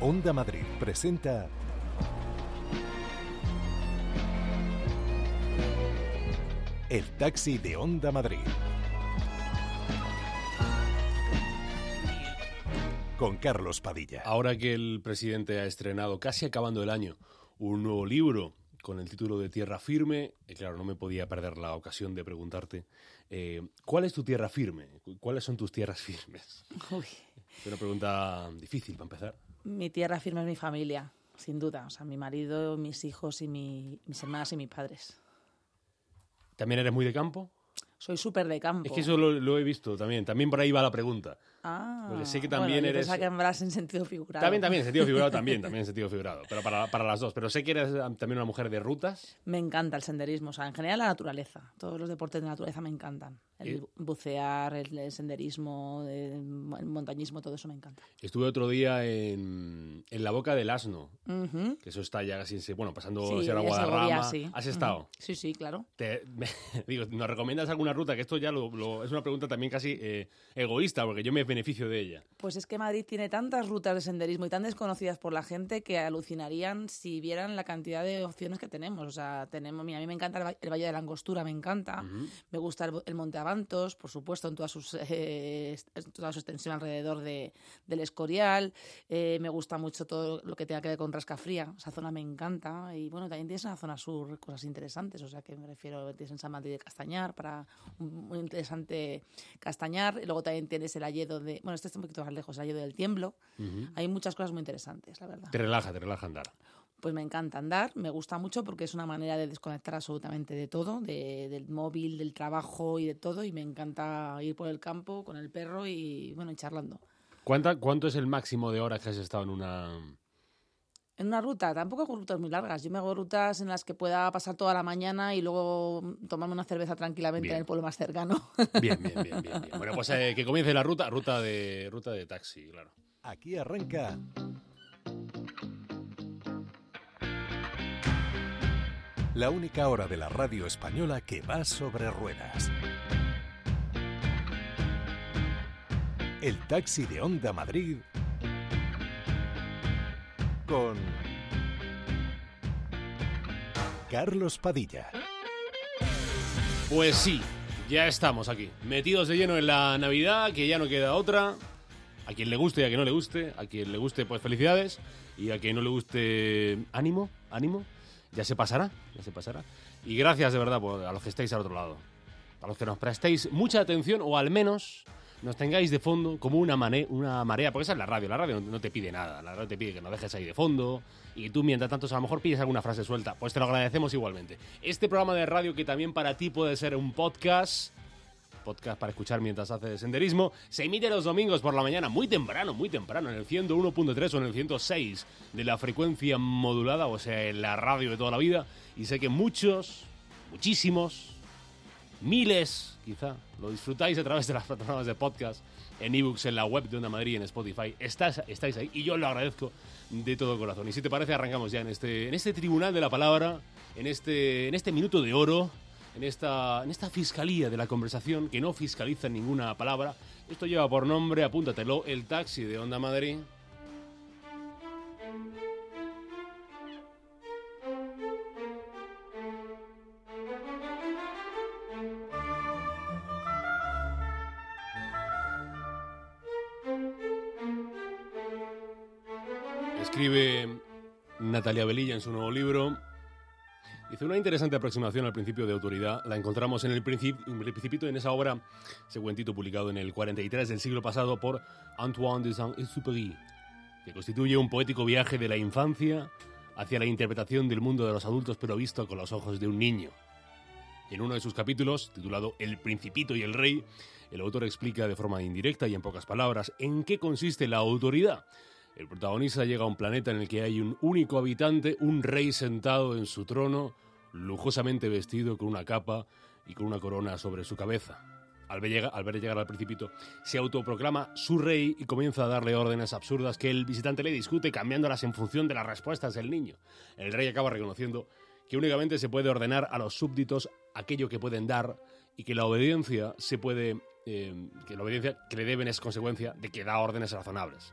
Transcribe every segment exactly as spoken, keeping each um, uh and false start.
Onda Madrid presenta El Taxi de Onda Madrid. Con Carlos Padilla. Ahora que el presidente ha estrenado, casi acabando el año, un nuevo libro con el título de Tierra Firme, y claro, no me podía perder la ocasión de preguntarte, eh, ¿cuál es tu tierra firme? ¿Cuáles son tus tierras firmes? Uy. Es una pregunta difícil para empezar. Mi tierra firme es mi familia, sin duda. O sea, mi marido, mis hijos y mi, mis hermanas y mis padres. ¿También eres muy de campo? Soy súper de campo. Es que eso lo, lo he visto también. También por ahí va la pregunta. Ah, Porque sé que también bueno, yo eres... pensaba que hablas en sentido figurado. También, también, en sentido figurado, también, también en sentido figurado. Pero para, para las dos. Pero sé que eres también una mujer de rutas. Me encanta el senderismo. O sea, en general la naturaleza. Todos los deportes de naturaleza me encantan. El ¿Y? bucear, el, el senderismo, el montañismo, todo eso me encanta. Estuve otro día en, en la Boca del Asno. Uh-huh. Que eso está ya casi, bueno, pasando Sí, Sierra ya Guadarrama. Segovia, sí. ¿Has estado? Uh-huh. Sí, sí, claro. Te, me, digo, ¿nos recomiendas alguna ruta? Que esto ya lo, lo, es una pregunta también casi eh, egoísta, porque yo me beneficio de ella. Pues es que Madrid tiene tantas rutas de senderismo y tan desconocidas por la gente que alucinarían si vieran la cantidad de opciones que tenemos. O sea, tenemos, mira, a mí me encanta el, va- el Valle de la Angostura, me encanta. Uh-huh. Me gusta el, el Monte Avantos, por supuesto, en toda, sus, eh, toda su extensión alrededor de, del Escorial. Eh, me gusta mucho todo lo que tenga que ver con Rascafría. Esa zona me encanta. Y bueno, también tienes en la zona sur cosas interesantes. O sea, que me refiero, tienes en San Martín de Castañar para un muy interesante Castañar. Y luego también tienes el Alledo de... Bueno, este está un poquito más lejos, el Alledo del Tiemblo. Uh-huh. Hay muchas cosas muy interesantes, la verdad. Te relaja, te relaja andar. Pues me encanta andar, me gusta mucho porque es una manera de desconectar absolutamente de todo, de, del móvil, del trabajo y de todo, y me encanta ir por el campo con el perro y, bueno, y charlando. ¿Cuánta, ¿Cuánto es el máximo de horas que has estado en una...? En una ruta, tampoco hago rutas muy largas. Yo me hago rutas en las que pueda pasar toda la mañana y luego tomarme una cerveza tranquilamente bien. En el pueblo más cercano. Bien, bien, bien, bien, bien. Bueno, pues eh, que comience la ruta, ruta de, ruta de taxi, claro. Aquí arranca... La única hora de la radio española que va sobre ruedas. El Taxi de Onda Madrid con Carlos Padilla. Pues sí, ya estamos aquí, metidos de lleno en la Navidad, que ya no queda otra. A quien le guste y a quien no le guste, a quien le guste, pues felicidades, y a quien no le guste, ánimo, ánimo. Ya se pasará, ya se pasará. Y gracias de verdad por, a los que estáis al otro lado. A los que nos prestéis mucha atención o al menos nos tengáis de fondo como una, mane, una marea. Porque esa es la radio, la radio no, no te pide nada. La radio te pide que nos dejes ahí de fondo y tú mientras tanto a lo mejor pides alguna frase suelta. Pues te lo agradecemos igualmente. Este programa de radio que también para ti puede ser un podcast... podcast para escuchar mientras haces senderismo, se emite los domingos por la mañana, muy temprano, muy temprano, en el ciento uno punto tres o en el ciento seis de la frecuencia modulada, o sea, en la radio de toda la vida, y sé que muchos, muchísimos, miles, quizá, lo disfrutáis a través de las plataformas de podcast, en ebooks, en la web de Onda Madrid, en Spotify, Estás, estáis ahí, y yo lo agradezco de todo corazón. Y si te parece, arrancamos ya en este, en este tribunal de la palabra, en este, en este minuto de oro, En esta, en esta fiscalía de la conversación que no fiscaliza ninguna palabra. Esto lleva por nombre, apúntatelo, El Taxi de Onda Madrid. Escribe Natalia Velilla en su nuevo libro. Dice, una interesante aproximación al principio de autoridad la encontramos en el Principito, en esa obra, ese cuentito publicado en el cuarenta y tres del siglo pasado por Antoine de Saint-Exupéry, que constituye un poético viaje de la infancia hacia la interpretación del mundo de los adultos, pero visto con los ojos de un niño. En uno de sus capítulos, titulado El Principito y el Rey, el autor explica de forma indirecta y en pocas palabras en qué consiste la autoridad. El protagonista llega a un planeta en el que hay un único habitante, un rey sentado en su trono, lujosamente vestido con una capa y con una corona sobre su cabeza. Al ver, llegar, al ver llegar al Principito, se autoproclama su rey y comienza a darle órdenes absurdas que el visitante le discute, cambiándolas en función de las respuestas del niño. El rey acaba reconociendo que únicamente se puede ordenar a los súbditos aquello que pueden dar y que la obediencia se puede, eh, que la obediencia que le deben es consecuencia de que da órdenes razonables.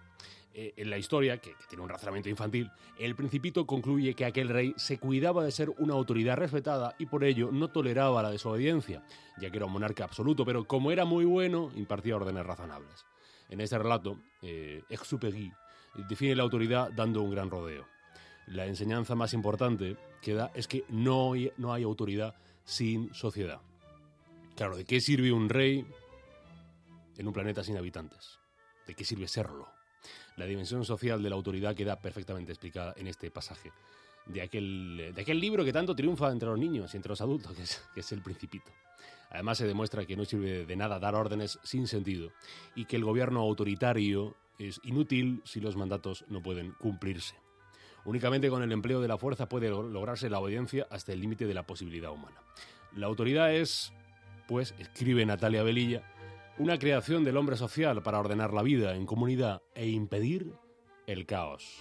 Eh, en la historia, que, que tiene un razonamiento infantil, el Principito concluye que aquel rey se cuidaba de ser una autoridad respetada y por ello no toleraba la desobediencia, ya que era un monarca absoluto, pero como era muy bueno, impartía órdenes razonables. En este relato, eh, Exupéry define la autoridad dando un gran rodeo. La enseñanza más importante que da es que no hay, no hay autoridad sin sociedad. Claro, ¿de qué sirve un rey en un planeta sin habitantes? ¿De qué sirve serlo? La dimensión social de la autoridad queda perfectamente explicada en este pasaje de aquel, de aquel libro que tanto triunfa entre los niños y entre los adultos, que es, que es El Principito. Además, se demuestra que no sirve de nada dar órdenes sin sentido y que el gobierno autoritario es inútil si los mandatos no pueden cumplirse. Únicamente con el empleo de la fuerza puede lograrse la obediencia hasta el límite de la posibilidad humana. La autoridad es, pues, escribe Natalia Velilla, una creación del hombre social para ordenar la vida en comunidad e impedir el caos.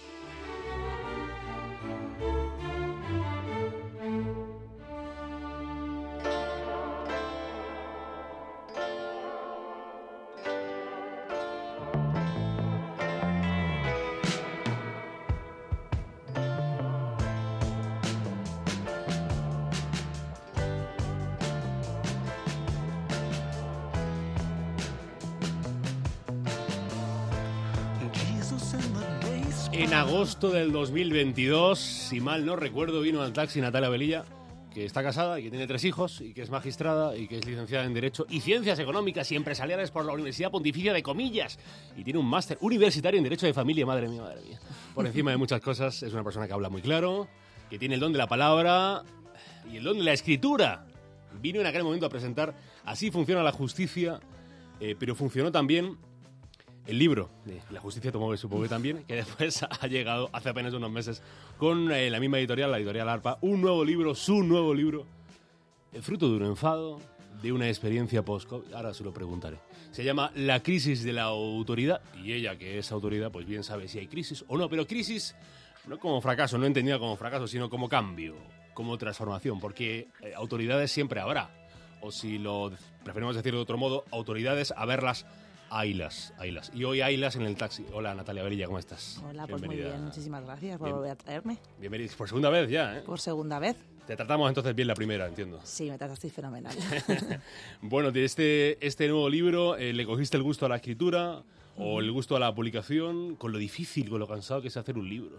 En agosto del dos mil veintidós, si mal no recuerdo, vino al taxi Natalia Velilla, que está casada y que tiene tres hijos y que es magistrada y que es licenciada en Derecho y Ciencias Económicas y Empresariales por la Universidad Pontificia de Comillas y tiene un máster universitario en Derecho de Familia. Madre mía, madre mía. Por encima de muchas cosas, es una persona que habla muy claro, que tiene el don de la palabra y el don de la escritura. Vino en aquel momento a presentar Así funciona la justicia, eh, pero funcionó también el libro de La justicia tomó, supongo que también, que después ha llegado hace apenas unos meses con eh, la misma editorial, la editorial Arpa, un nuevo libro, su nuevo libro, el fruto de un enfado, de una experiencia post-COVID. Ahora se lo preguntaré. Se llama La crisis de la autoridad y ella, que es autoridad, pues bien sabe si hay crisis o no, pero crisis no como fracaso, no entendida como fracaso, sino como cambio, como transformación, porque eh, autoridades siempre habrá, o si lo preferimos decir de otro modo, autoridades a verlas. Ailas, Ailas. Y hoy Ailas en el taxi. Hola, Natalia Velilla, ¿cómo estás? Hola, pues muy bien, muchísimas gracias por bien. volver a traerme. Bienvenida, por segunda vez ya, ¿eh? Por segunda vez. Te tratamos entonces bien la primera, entiendo. Sí, me tratasteis fenomenal. Bueno, de este, este nuevo libro, eh, ¿le cogiste el gusto a la escritura uh-huh. o el gusto a la publicación? Con lo difícil, con lo cansado que es hacer un libro.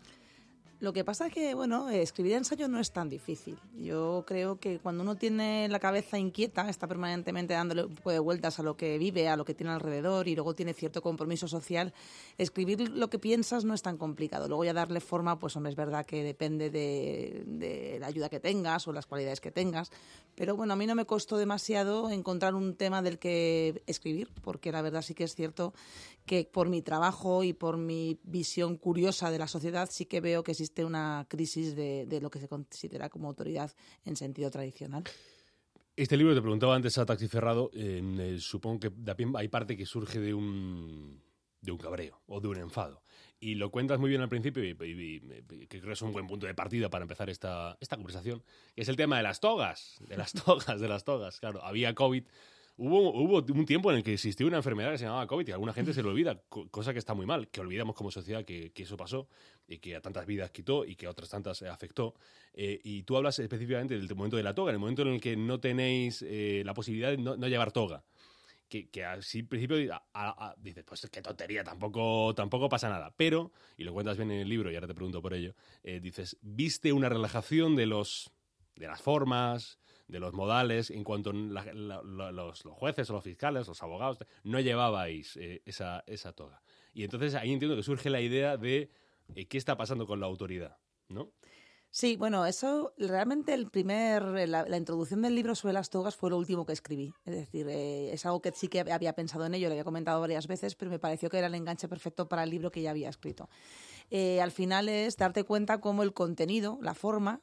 Lo que pasa es que, bueno, escribir ensayo no es tan difícil. Yo creo que cuando uno tiene la cabeza inquieta, está permanentemente dándole un poco de vueltas a lo que vive, a lo que tiene alrededor y luego tiene cierto compromiso social, escribir lo que piensas no es tan complicado. Luego ya darle forma, pues hombre, es verdad que depende de, de la ayuda que tengas o las cualidades que tengas. Pero bueno, a mí no me costó demasiado encontrar un tema del que escribir, porque la verdad sí que es cierto que por mi trabajo y por mi visión curiosa de la sociedad sí que veo que existe una crisis de, de lo que se considera como autoridad en sentido tradicional. Este libro, te preguntaba antes a Taxi Cerrado, eh, eh, supongo que hay parte que surge de un, de un cabreo o de un enfado. Y lo cuentas muy bien al principio y, y, y, y que creo que es un buen punto de partida para empezar esta, esta conversación, que es el tema de las togas, de las togas, de las togas. Claro, había COVID. Hubo, hubo un tiempo en el que existió una enfermedad que se llamaba COVID y a alguna gente se le olvida, cosa que está muy mal, que olvidamos como sociedad que, que eso pasó y que a tantas vidas quitó y que a otras tantas afectó. Eh, y tú hablas específicamente del momento de la toga, en el momento en el que no tenéis eh, la posibilidad de no, no llevar toga. Que, que así, en principio, a, a, a, dices, pues qué tontería, tampoco, tampoco pasa nada. Pero, y lo cuentas bien en el libro, y ahora te pregunto por ello, eh, dices, viste una relajación de, los, de las formas, de los modales, en cuanto la, la, la, los, los jueces o los fiscales, los abogados, no llevabais eh, esa, esa toga. Y entonces ahí entiendo que surge la idea de eh, qué está pasando con la autoridad, ¿no? Sí, bueno, eso realmente el primer, la, la introducción del libro sobre las togas fue lo último que escribí. Es decir, eh, es algo que sí que había pensado en ello, lo había comentado varias veces, pero me pareció que era el enganche perfecto para el libro que ya había escrito. Eh, al final es darte cuenta cómo el contenido, la forma,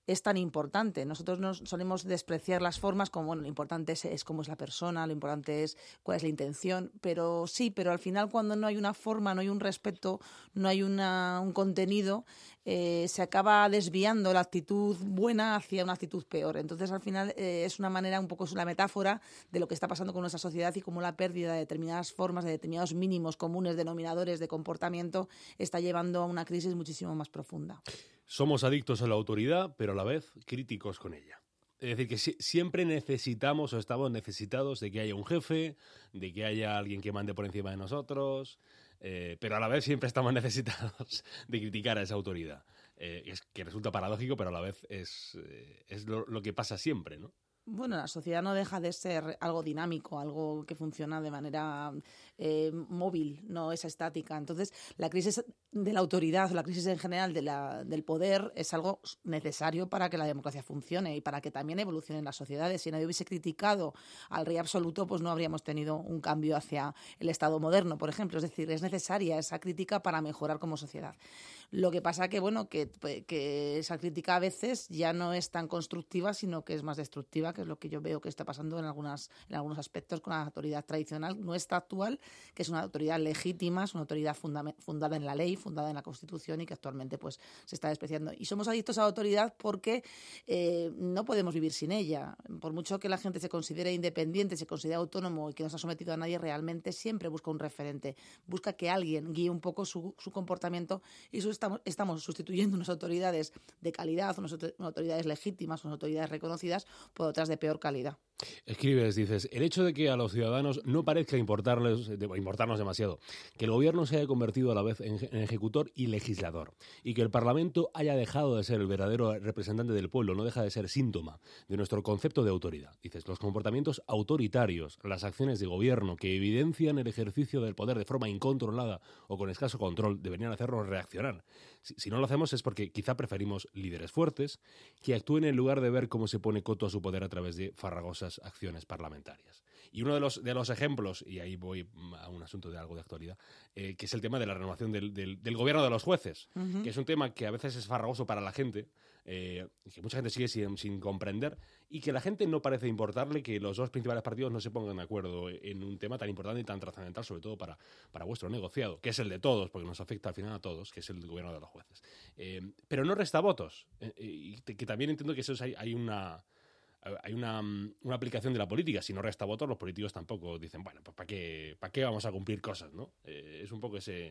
es tan importante. Nosotros nos solemos despreciar las formas como, bueno, lo importante es, es cómo es la persona, lo importante es cuál es la intención, pero sí, pero al final cuando no hay una forma, no hay un respeto, no hay una, un contenido, eh, se acaba desviando la actitud buena hacia una actitud peor. Entonces, al final, eh, es una manera, un poco es una metáfora de lo que está pasando con nuestra sociedad y cómo la pérdida de determinadas formas, de determinados mínimos comunes denominadores de comportamiento está llevando a una crisis muchísimo más profunda. Somos adictos a la autoridad, pero a la vez críticos con ella. Es decir, que si, siempre necesitamos o estamos necesitados de que haya un jefe, de que haya alguien que mande por encima de nosotros, eh, pero a la vez siempre estamos necesitados de criticar a esa autoridad. Eh, es que resulta paradójico, pero a la vez es, eh, es lo, lo que pasa siempre, ¿no? Bueno, la sociedad no deja de ser algo dinámico, algo que funciona de manera eh, móvil, no es estática. Entonces, la crisis de la autoridad, la crisis en general de la, del poder es algo necesario para que la democracia funcione y para que también evolucionen las sociedades. Si nadie hubiese criticado al rey absoluto, pues no habríamos tenido un cambio hacia el Estado moderno, por ejemplo. Es decir, es necesaria esa crítica para mejorar como sociedad. Lo que pasa que, bueno, que, que esa crítica a veces ya no es tan constructiva, sino que es más destructiva, que es lo que yo veo que está pasando en, algunas, en algunos aspectos con la autoridad tradicional, nuestra actual, que es una autoridad legítima, es una autoridad funda- fundada en la ley, fundada en la Constitución y que actualmente pues se está despreciando. Y somos adictos a la autoridad porque eh, no podemos vivir sin ella. Por mucho que la gente se considere independiente, se considere autónomo y que no se ha sometido a nadie, realmente siempre busca un referente, busca que alguien guíe un poco su, su comportamiento y su estamos, estamos sustituyendo unas autoridades de calidad, unas autoridades legítimas, unas autoridades reconocidas por otras de peor calidad. Escribes, dices, el hecho de que a los ciudadanos no parezca importarles, importarnos demasiado, que el gobierno se haya convertido a la vez en, en ejecutor y legislador, y que el Parlamento haya dejado de ser el verdadero representante del pueblo, no deja de ser síntoma de nuestro concepto de autoridad. Dices, los comportamientos autoritarios, las acciones de gobierno que evidencian el ejercicio del poder de forma incontrolada o con escaso control, deberían hacernos reaccionar. Si, si no lo hacemos es porque quizá preferimos líderes fuertes que actúen en lugar de ver cómo se pone coto a su poder a través de farragosas acciones parlamentarias. Y uno de los, de los ejemplos, y ahí voy a un asunto de algo de actualidad, eh, que es el tema de la renovación del, del, del gobierno de los jueces, uh-huh. que es un tema que a veces es farragoso para la gente, eh, que mucha gente sigue sin, sin comprender, y que la gente no parece importarle que los dos principales partidos no se pongan de acuerdo en un tema tan importante y tan trascendental, sobre todo para, para vuestro negociado, que es el de todos, porque nos afecta al final a todos, que es el gobierno de los jueces. Eh, pero no resta votos, eh, y que también entiendo que eso es, hay, hay una... Hay una, una aplicación de la política. Si no resta votos, los políticos tampoco dicen, bueno, pues ¿para qué, ¿para qué vamos a cumplir cosas? ¿No? Eh, es un poco ese,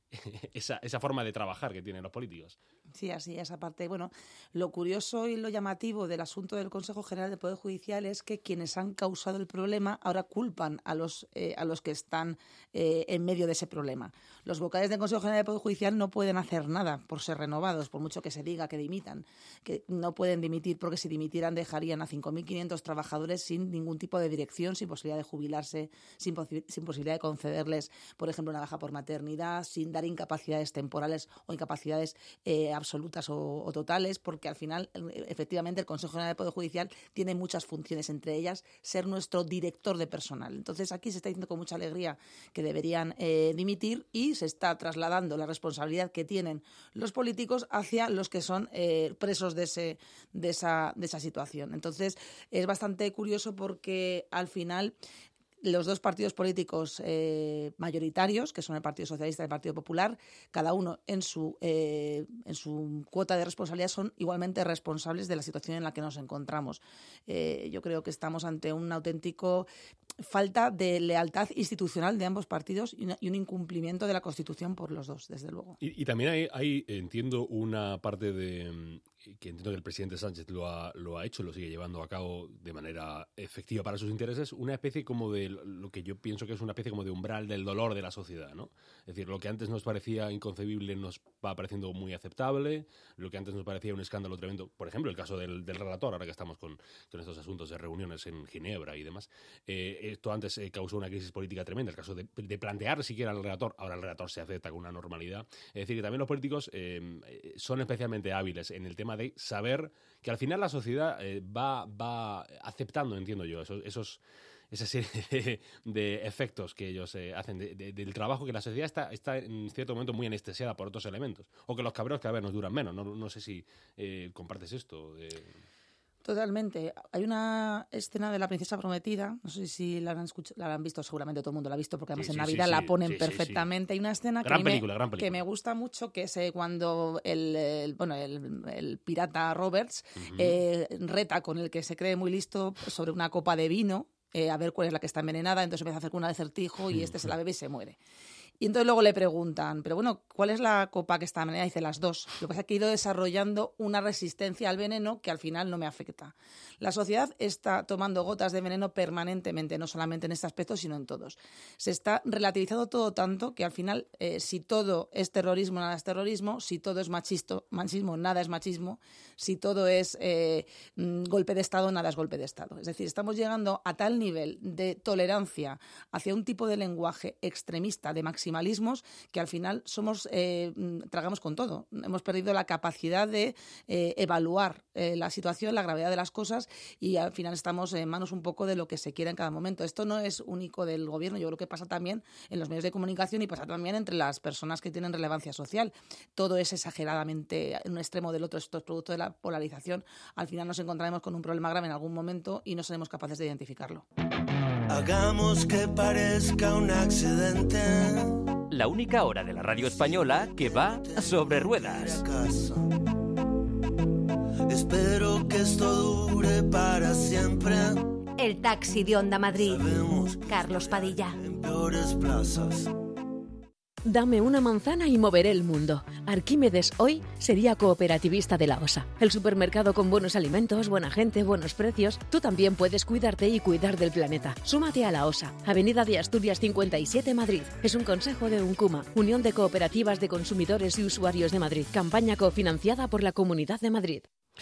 esa, esa forma de trabajar que tienen los políticos. Sí, así es. Aparte, bueno, lo curioso y lo llamativo del asunto del Consejo General del Poder Judicial es que quienes han causado el problema ahora culpan a los, eh, a los que están eh, en medio de ese problema. Los vocales del Consejo General del Poder Judicial no pueden hacer nada por ser renovados, por mucho que se diga que dimitan, que no pueden dimitir porque si dimitieran dejarían a cinco mil quinientos trabajadores sin ningún tipo de dirección, sin posibilidad de jubilarse, sin, posi- sin posibilidad de concederles, por ejemplo, una baja por maternidad, sin dar incapacidades temporales o incapacidades eh, absolutas o, o totales, porque al final, efectivamente, el Consejo General del Poder Judicial tiene muchas funciones, entre ellas ser nuestro director de personal. Entonces, aquí se está diciendo con mucha alegría que deberían eh, dimitir y se está trasladando la responsabilidad que tienen los políticos hacia los que son eh, presos de, ese, de, esa, de esa situación. Entonces, es bastante curioso porque al final los dos partidos políticos eh, mayoritarios, que son el Partido Socialista y el Partido Popular, cada uno en su, eh, en su cuota de responsabilidad son igualmente responsables de la situación en la que nos encontramos. Eh, yo creo que estamos ante un auténtico falta de lealtad institucional de ambos partidos y, una, y un incumplimiento de la Constitución por los dos, desde luego. Y, y también hay, hay, entiendo, una parte de que entiendo que el presidente Sánchez lo ha, lo ha hecho, lo sigue llevando a cabo de manera efectiva para sus intereses, una especie como de lo que yo pienso que es una especie como de umbral del dolor de la sociedad, ¿no? Es decir, lo que antes nos parecía inconcebible nos va pareciendo muy aceptable, lo que antes nos parecía un escándalo tremendo, por ejemplo, el caso del, del relator, ahora que estamos con, con estos asuntos de reuniones en Ginebra y demás, eh, esto antes eh, causó una crisis política tremenda, el caso de, de plantear siquiera al relator, ahora el relator se acepta con una normalidad, es decir, que también los políticos eh, son especialmente hábiles en el tema de saber que al final la sociedad eh, va, va aceptando, entiendo yo, esos, esos, esa serie de, de efectos que ellos eh, hacen, de, de, del trabajo que la sociedad está, está en cierto momento muy anestesiada por otros elementos, o que los cabreos cada vez nos duran menos. No, no sé si eh, compartes esto. De... Totalmente. Hay una escena de La princesa prometida, no sé si la han, escuch- la han visto, seguramente todo el mundo la ha visto, porque además sí, en sí, Navidad sí, la sí, ponen sí, sí, perfectamente. sí. Hay una escena Gran que, película, me, gran película. que me gusta mucho, que es eh, cuando el, el, bueno, el, el pirata Roberts uh-huh. eh, reta con el que se cree muy listo sobre una copa de vino, eh, a ver cuál es la que está envenenada, entonces empieza a hacer un acertijo y este se la bebe y se muere. Y entonces luego le preguntan, pero bueno, ¿cuál es la copa que está envenenada? Y dice, las dos. Lo que pasa es que he ido desarrollando una resistencia al veneno que al final no me afecta. La sociedad está tomando gotas de veneno permanentemente, no solamente en este aspecto, sino en todos. Se está relativizando todo tanto que al final, eh, si todo es terrorismo, nada es terrorismo. Si todo es machisto, machismo, nada es machismo. Si todo es eh, golpe de Estado, nada es golpe de Estado. Es decir, estamos llegando a tal nivel de tolerancia hacia un tipo de lenguaje extremista, de maximalismos, que al final somos eh, tragamos con todo. Hemos perdido la capacidad de eh, evaluar eh, la situación, la gravedad de las cosas, y al final estamos en manos un poco de lo que se quiera en cada momento. Esto no es único del gobierno, yo creo que pasa también en los medios de comunicación y pasa también entre las personas que tienen relevancia social. Todo es exageradamente en un extremo del otro. Esto es producto de la polarización. Al final nos encontraremos con un problema grave en algún momento y no seremos capaces de identificarlo. Hagamos que parezca un accidente. La única hora de la radio española que va sobre ruedas. Espero que esto dure para siempre. El taxi de Onda Madrid. Sabemos Carlos Padilla. en peores plazas. Dame una manzana y moveré el mundo. Arquímedes hoy sería cooperativista de la OSA. El supermercado con buenos alimentos, buena gente, buenos precios. Tú también puedes cuidarte y cuidar del planeta. Súmate a la OSA. Avenida de Asturias cincuenta y siete, Madrid. Es un consejo de UNCUMA, Unión de Cooperativas de Consumidores y Usuarios de Madrid. Campaña cofinanciada por la Comunidad de Madrid.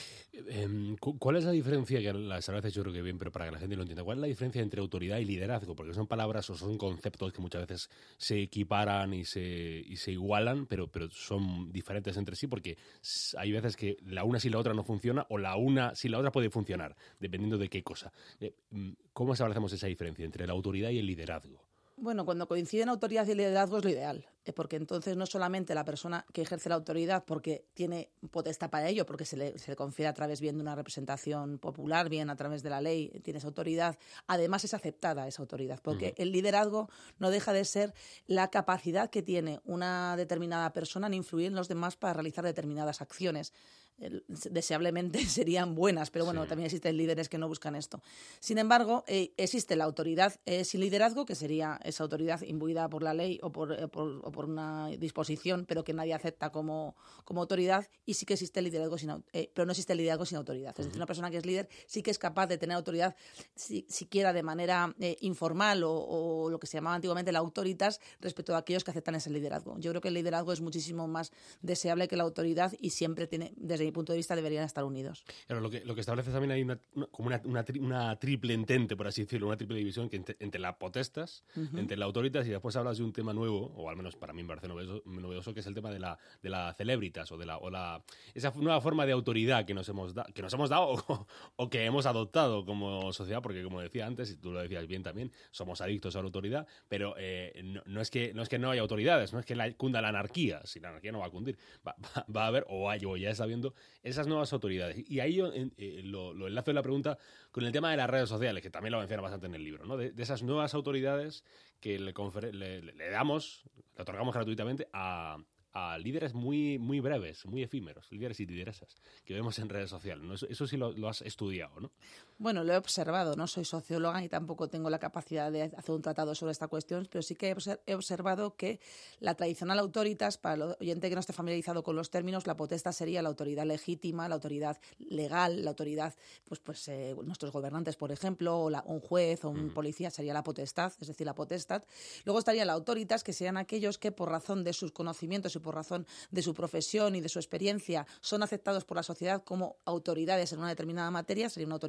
Eh, ¿Cuál es la diferencia, que la estableces yo creo que bien, pero para que la gente lo entienda, cuál es la diferencia entre autoridad y liderazgo? Porque son palabras o son conceptos que muchas veces se equiparan y se, y se igualan, pero, pero son diferentes entre sí, porque hay veces que la una sin la otra no funciona, o la una sin la otra puede funcionar, dependiendo de qué cosa. ¿Cómo establecemos esa diferencia entre la autoridad y el liderazgo? Bueno, cuando coinciden autoridad y liderazgo es lo ideal, porque entonces no solamente la persona que ejerce la autoridad porque tiene potestad para ello, porque se le, se le confiere a través bien de una representación popular, bien a través de la ley, tiene esa autoridad, además es aceptada esa autoridad, porque uh-huh. el liderazgo no deja de ser la capacidad que tiene una determinada persona en influir en los demás para realizar determinadas acciones. Deseablemente serían buenas, pero bueno, sí. también existen líderes que no buscan esto. Sin embargo, eh, existe la autoridad eh, sin liderazgo, que sería esa autoridad imbuida por la ley o por, eh, por, o por una disposición, pero que nadie acepta como, como autoridad, y sí que existe el liderazgo sin, eh, pero no existe el liderazgo sin autoridad. Es decir, una persona que es líder sí que es capaz de tener autoridad, si, siquiera de manera eh, informal o, o lo que se llamaba antiguamente la autoritas, respecto a aquellos que aceptan ese liderazgo. Yo creo que el liderazgo es muchísimo más deseable que la autoridad y siempre tiene, desde mi punto de vista, deberían estar unidos. Claro, lo que, lo que establece también hay una, una, como una, una, tri, una triple entente, por así decirlo, una triple división que entre, entre la potestas, uh-huh. entre la autoritas, y después hablas de un tema nuevo, o al menos para mí me parece novedoso, novedoso que es el tema de la, de la celebritas, o de la, o la esa nueva forma de autoridad que nos hemos, da, que nos hemos dado o, o que hemos adoptado como sociedad, porque como decía antes, y tú lo decías bien también, somos adictos a la autoridad, pero eh, no, no, es que, no es que no haya autoridades, no es que la, cunda la anarquía, si la anarquía no va a cundir, va, va, va a haber, o, hay, o ya está habiendo, esas nuevas autoridades. Y ahí yo eh, lo, lo enlazo en la pregunta con el tema de las redes sociales, que también lo menciona bastante en el libro, ¿no? De, de esas nuevas autoridades que le, confer- le, le damos, le otorgamos gratuitamente a, a líderes muy, muy breves, muy efímeros, líderes y lideresas, que vemos en redes sociales, ¿no? Eso, eso sí lo, lo has estudiado, ¿no? Bueno, lo he observado, no soy socióloga y tampoco tengo la capacidad de hacer un tratado sobre esta cuestión, pero sí que he observado que la tradicional autoritas, para el oyente que no esté familiarizado con los términos, la potestad sería la autoridad legítima, la autoridad legal, la autoridad, pues, pues eh, nuestros gobernantes, por ejemplo, o la, un juez o un mm. policía sería la potestad, es decir, la potestad. Luego estaría la autoritas, que serían aquellos que por razón de sus conocimientos y por razón de su profesión y de su experiencia son aceptados por la sociedad como autoridades en una determinada materia, sería una autoridad moral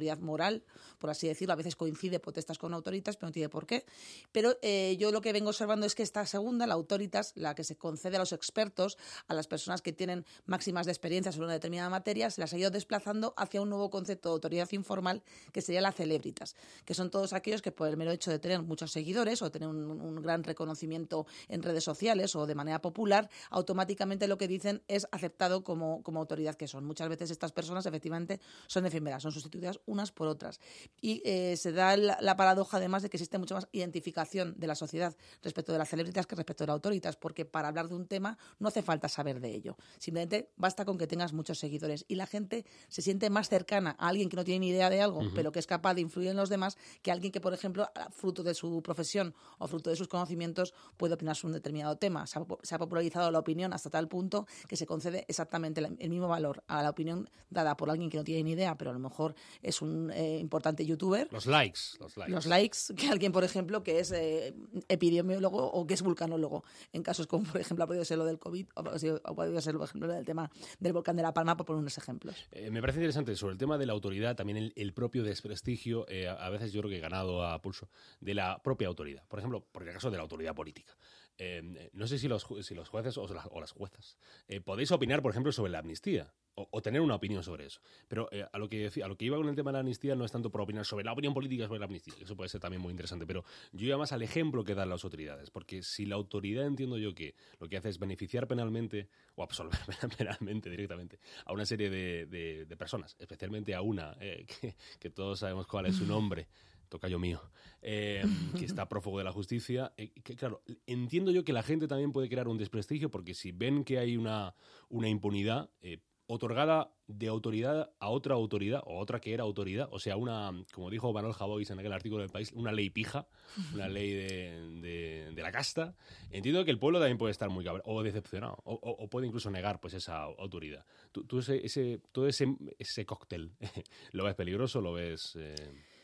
moral, por así decirlo. A veces coincide potestas con autoritas, pero no tiene por qué. Pero eh, yo lo que vengo observando es que esta segunda, la autoritas, la que se concede a los expertos, a las personas que tienen máximas de experiencia sobre una determinada materia, se las ha ido desplazando hacia un nuevo concepto de autoridad informal, que sería la celebritas, que son todos aquellos que por el mero hecho de tener muchos seguidores o tener un, un gran reconocimiento en redes sociales o de manera popular, automáticamente lo que dicen es aceptado como, como autoridad que son. Muchas veces estas personas efectivamente son efímeras, son sustituidas unas por otras. Y eh, se da la, la paradoja además de que existe mucha más identificación de la sociedad respecto de las celebritas que respecto de las autoritas, porque para hablar de un tema no hace falta saber de ello. Simplemente basta con que tengas muchos seguidores y la gente se siente más cercana a alguien que no tiene ni idea de algo, uh-huh. pero que es capaz de influir en los demás, que alguien que, por ejemplo, fruto de su profesión o fruto de sus conocimientos puede opinar sobre un determinado tema. Se ha, se ha popularizado la opinión hasta tal punto que se concede exactamente el mismo valor a la opinión dada por alguien que no tiene ni idea, pero a lo mejor es un eh, importante youtuber. Los likes, los likes. Los likes, que alguien, por ejemplo, que es eh, epidemiólogo o que es vulcanólogo. En casos como, por ejemplo, ha podido ser lo del COVID o ha podido ser, por ejemplo, el tema del volcán de La Palma, por poner unos ejemplos. Eh, me parece interesante sobre el tema de la autoridad, también el, el propio desprestigio, eh, a veces yo creo que he ganado a pulso, de la propia autoridad. Por ejemplo, por el caso de la autoridad política. Eh, no sé si los, si los jueces o, la, o las juezas eh, podéis opinar, por ejemplo, sobre la amnistía o, o tener una opinión sobre eso. Pero eh, a, lo que decía, a lo que iba con el tema de la amnistía no es tanto por opinar sobre la opinión política sobre la amnistía, que eso puede ser también muy interesante, pero yo iba más al ejemplo que dan las autoridades, porque si la autoridad, entiendo yo que lo que hace es beneficiar penalmente o absolver penalmente directamente a una serie de, de, de personas, especialmente a una eh, que, que todos sabemos cuál es su nombre, tocayo mío, eh, que está prófugo de la justicia, eh, que claro, entiendo yo que la gente también puede crear un desprestigio, porque si ven que hay una, una impunidad eh, otorgada de autoridad a otra autoridad, o otra que era autoridad, o sea, una, como dijo Manuel Javois en aquel artículo del País, una ley pija, una ley de, de, de la casta, entiendo que el pueblo también puede estar muy cabreado, o decepcionado, o, o, o puede incluso negar pues esa autoridad. Tú, tú ese, ese, todo ese, ese cóctel, ¿lo ves peligroso? ¿Lo ves...? Eh...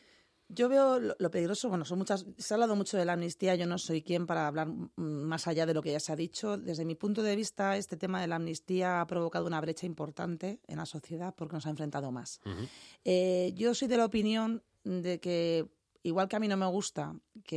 Yo veo lo, lo peligroso, bueno, son muchas, se ha hablado mucho de la amnistía, yo no soy quien para hablar más allá de lo que ya se ha dicho. Desde mi punto de vista, este tema de la amnistía ha provocado una brecha importante en la sociedad porque nos ha enfrentado más. Uh-huh. Eh, yo soy de la opinión de que, igual que a mí no me gusta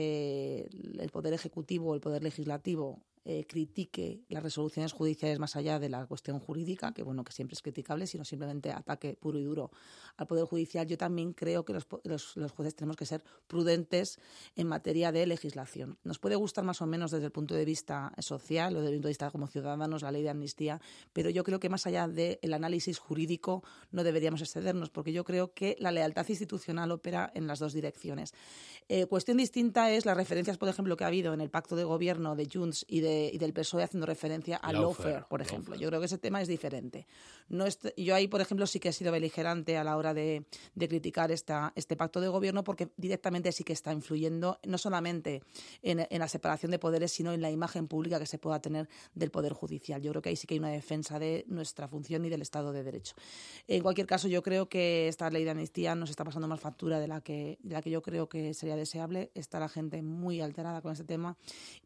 que el Poder Ejecutivo o el Poder Legislativo Eh, critique las resoluciones judiciales más allá de la cuestión jurídica, que bueno, que siempre es criticable, sino simplemente ataque puro y duro al Poder Judicial. Yo también creo que los, los, los jueces tenemos que ser prudentes en materia de legislación. Nos puede gustar más o menos desde el punto de vista social o desde el punto de vista como ciudadanos la ley de amnistía, pero yo creo que más allá del análisis jurídico no deberíamos excedernos, porque yo creo que la lealtad institucional opera en las dos direcciones. Eh, cuestión distinta es las referencias, por ejemplo, que ha habido en el pacto de gobierno de Junts y de y del P S O E haciendo referencia al lawfare, por ejemplo. Yo creo que ese tema es diferente. No es, yo ahí, por ejemplo, sí que he sido beligerante a la hora de, de criticar esta, este pacto de gobierno, porque directamente sí que está influyendo no solamente en, en la separación de poderes, sino en la imagen pública que se pueda tener del Poder Judicial. Yo creo que ahí sí que hay una defensa de nuestra función y del Estado de Derecho. En cualquier caso, yo creo que esta ley de amnistía nos está pasando más factura de la que, de la que yo creo que sería deseable. Está la gente muy alterada con este tema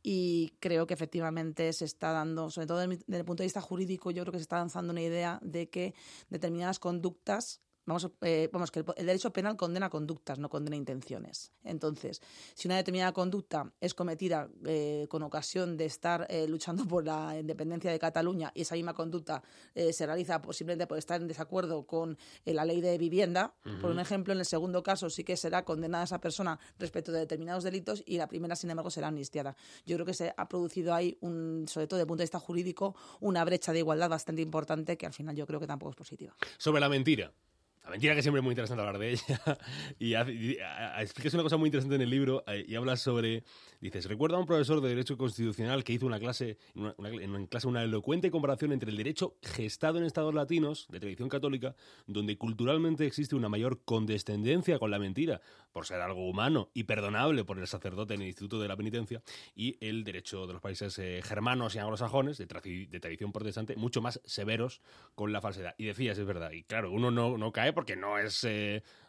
y creo que efectivamente se está dando, sobre todo desde el punto de vista jurídico, yo creo que se está lanzando una idea de que determinadas conductas, vamos, eh, vamos que el, el derecho penal condena conductas, no condena intenciones. Entonces, si una determinada conducta es cometida eh, con ocasión de estar eh, luchando por la independencia de Cataluña y esa misma conducta eh, se realiza por, simplemente por estar en desacuerdo con eh, la ley de vivienda, uh-huh. por un ejemplo, en el segundo caso sí que será condenada esa persona respecto de determinados delitos y la primera, sin embargo, será amnistiada. Yo creo que se ha producido ahí, un, sobre todo desde el punto de vista jurídico, una brecha de igualdad bastante importante que al final yo creo que tampoco es positiva. Sobre la mentira. La mentira, que siempre es muy interesante hablar de ella, y, y, y, y explicas una cosa muy interesante en el libro y hablas sobre, dices, recuerda a un profesor de Derecho Constitucional que hizo una clase, una, una, en una clase una elocuente comparación entre el derecho gestado en estados latinos, de tradición católica, donde culturalmente existe una mayor condescendencia con la mentira, por ser algo humano y perdonable por el sacerdote en el Instituto de la Penitencia, y el derecho de los países eh, germanos y anglosajones, de, tra- de tradición protestante, mucho más severos con la falsedad. Y decías, es verdad, y claro, uno no, no cae porque no es, eh,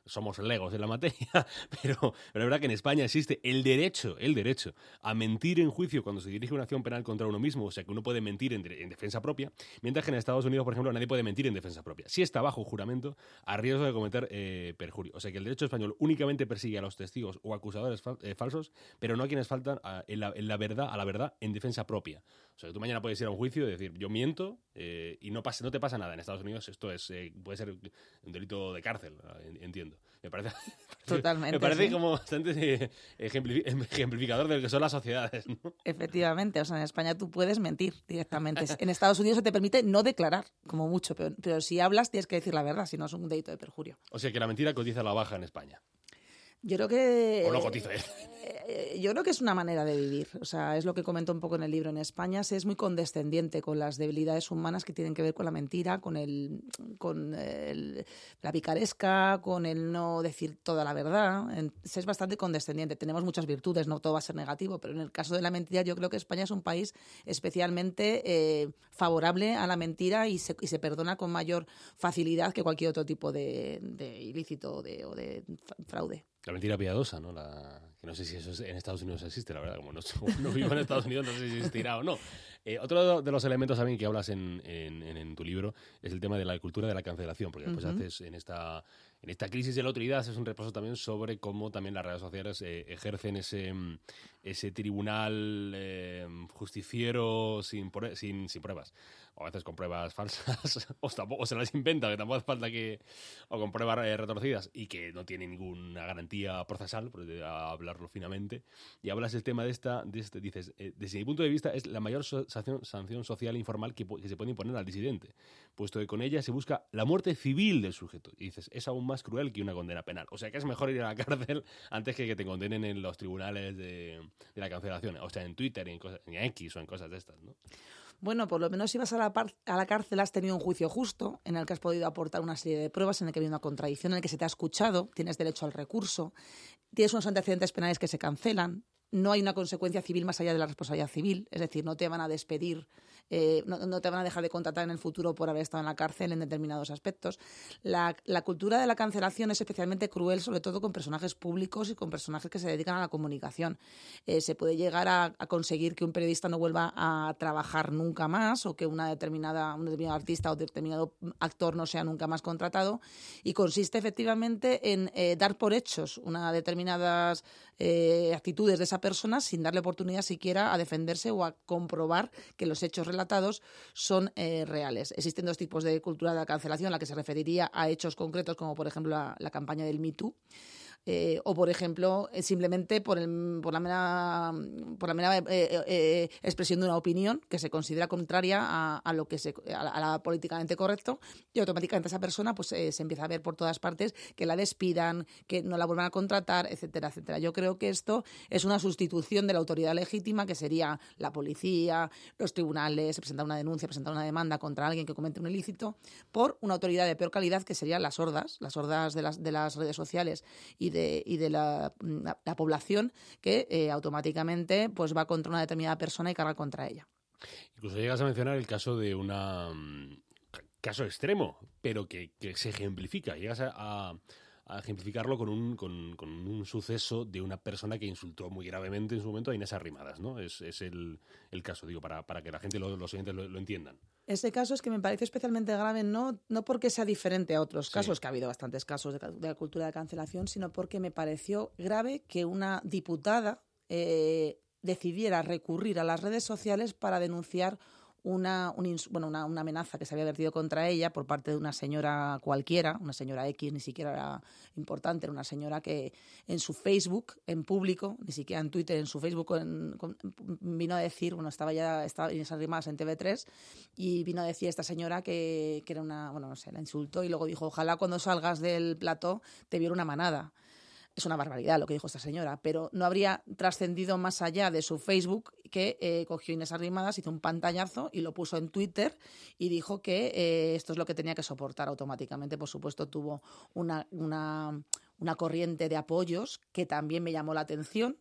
somos legos en la materia, pero, pero es verdad que en España existe el derecho, el derecho a mentir en juicio cuando se dirige una acción penal contra uno mismo, o sea que uno puede mentir en, en defensa propia, mientras que en Estados Unidos, por ejemplo, nadie puede mentir en defensa propia. Si está bajo juramento, a riesgo de cometer eh, perjurio. O sea que el derecho español únicamente persigue a los testigos o acusadores fal- eh, falsos, pero no a quienes faltan a, en, la, en la verdad, a la verdad en defensa propia. O sea que tú mañana puedes ir a un juicio y decir, yo miento eh, y no, pasa, no te pasa nada. En Estados Unidos esto es eh, puede ser un delito de cárcel, entiendo. Me parece, Totalmente, me parece sí. como bastante eh, ejemplifi- ejemplificador de lo que son las sociedades, ¿no? Efectivamente, o sea, en España tú puedes mentir directamente. En Estados Unidos se te permite no declarar, como mucho, pero, pero si hablas tienes que decir la verdad, si no es un delito de perjurio. O sea que la mentira cotiza a la baja en España. Yo creo que... O no cotiza, ¿eh? eh, Yo creo que es una manera de vivir. O sea, es lo que comento un poco en el libro. En España se es muy condescendiente con las debilidades humanas que tienen que ver con la mentira, con el, con el, la picaresca, con el no decir toda la verdad. En- Se es bastante condescendiente. Tenemos muchas virtudes, no todo va a ser negativo, pero en el caso de la mentira yo creo que España es un país especialmente eh, favorable a la mentira y se, y se perdona con mayor facilidad que cualquier otro tipo de, de ilícito o de, o de fraude. La mentira piadosa, ¿no? La, que no sé si eso es- en Estados Unidos existe, la verdad. Como no, como no vivo en Estados Unidos, no sé si existirá o no. Eh, otro de los elementos también que hablas en, en, en- en tu libro es el tema de la cultura de la cancelación, porque después Ujú. haces en esta, en esta crisis de la autoridad haces un repaso también sobre cómo también las redes sociales eh, ejercen ese, mm, ese tribunal eh, justiciero sin, prue- sin, sin pruebas. O a veces con pruebas falsas, o, tampoco, o se las inventa, que tampoco hace falta que... O con pruebas eh, retorcidas y que no tienen ninguna garantía procesal, por a hablarlo finamente. Y hablas del tema de esta... De este, dices, eh, desde mi punto de vista es la mayor so- sanción, sanción social informal que, pu- que se puede imponer al disidente, puesto que con ella se busca la muerte civil del sujeto. Y dices, es aún más cruel que una condena penal. O sea que es mejor ir a la cárcel antes que que te condenen en los tribunales de, de la cancelación. O sea, en Twitter, en, cosas, en X o en cosas de estas, ¿no? Bueno, por lo menos si vas a la, par- a la cárcel has tenido un juicio justo en el que has podido aportar una serie de pruebas, en el que hay una contradicción, en el que se te ha escuchado, tienes derecho al recurso, tienes unos antecedentes penales que se cancelan, no hay una consecuencia civil más allá de la responsabilidad civil, es decir, no te van a despedir, eh, no, no te van a dejar de contratar en el futuro por haber estado en la cárcel en determinados aspectos. La, la cultura de la cancelación es especialmente cruel, sobre todo con personajes públicos y con personajes que se dedican a la comunicación. Eh, se puede llegar a, a conseguir que un periodista no vuelva a trabajar nunca más o que una determinada, un determinado artista o determinado actor no sea nunca más contratado, y consiste efectivamente en eh, dar por hechos unas determinadas eh, actitudes de esa persona sin darle oportunidad siquiera a defenderse o a comprobar que los hechos relatados son eh, reales. Existen dos tipos de cultura de la cancelación, la que se referiría a hechos concretos, como por ejemplo la, la campaña del Me Too, Eh, o, por ejemplo, eh, simplemente por, el, por la mera, por la mera eh, eh, expresión de una opinión que se considera contraria a, a lo que se, a la, a la políticamente correcto, y automáticamente esa persona pues eh, se empieza a ver por todas partes que la despidan, que no la vuelvan a contratar, etcétera, etcétera. Yo creo que esto es una sustitución de la autoridad legítima, que sería la policía, los tribunales, presentar una denuncia, presentar una demanda contra alguien que comete un ilícito, por una autoridad de peor calidad, que serían las hordas, las hordas de las, de las redes sociales y de, y de la, la, la población, que eh, automáticamente pues va contra una determinada persona y carga contra ella. Incluso llegas a mencionar el caso de una... mm, caso extremo, pero que, que se ejemplifica. Llegas a, a, a ejemplificarlo con un, con, con un suceso de una persona que insultó muy gravemente en su momento a Inés Arrimadas, ¿no? Es, es el, el caso, digo, para, para que la gente, lo, los oyentes lo, lo entiendan. Ese caso es que me parece especialmente grave, no, no porque sea diferente a otros casos, sí, que ha habido bastantes casos de, de la cultura de cancelación, sino porque me pareció grave que una diputada eh, decidiera recurrir a las redes sociales para denunciar una, un, bueno, una, una amenaza que se había vertido contra ella por parte de una señora cualquiera, una señora X, ni siquiera era importante, era una señora que en su Facebook, en público, ni siquiera en Twitter, en su Facebook, en, con, vino a decir, bueno, estaba ya estaba Inés Arrimadas en T V tres, y vino a decir esta señora que, que era una, bueno, no sé, la insultó y luego dijo, ojalá cuando salgas del plató te viera una manada. Es una barbaridad lo que dijo esta señora, pero no habría trascendido más allá de su Facebook, que eh, cogió Inés Arrimadas, hizo un pantallazo y lo puso en Twitter y dijo que eh, esto es lo que tenía que soportar automáticamente. Por supuesto, tuvo una, una, una corriente de apoyos que también me llamó la atención.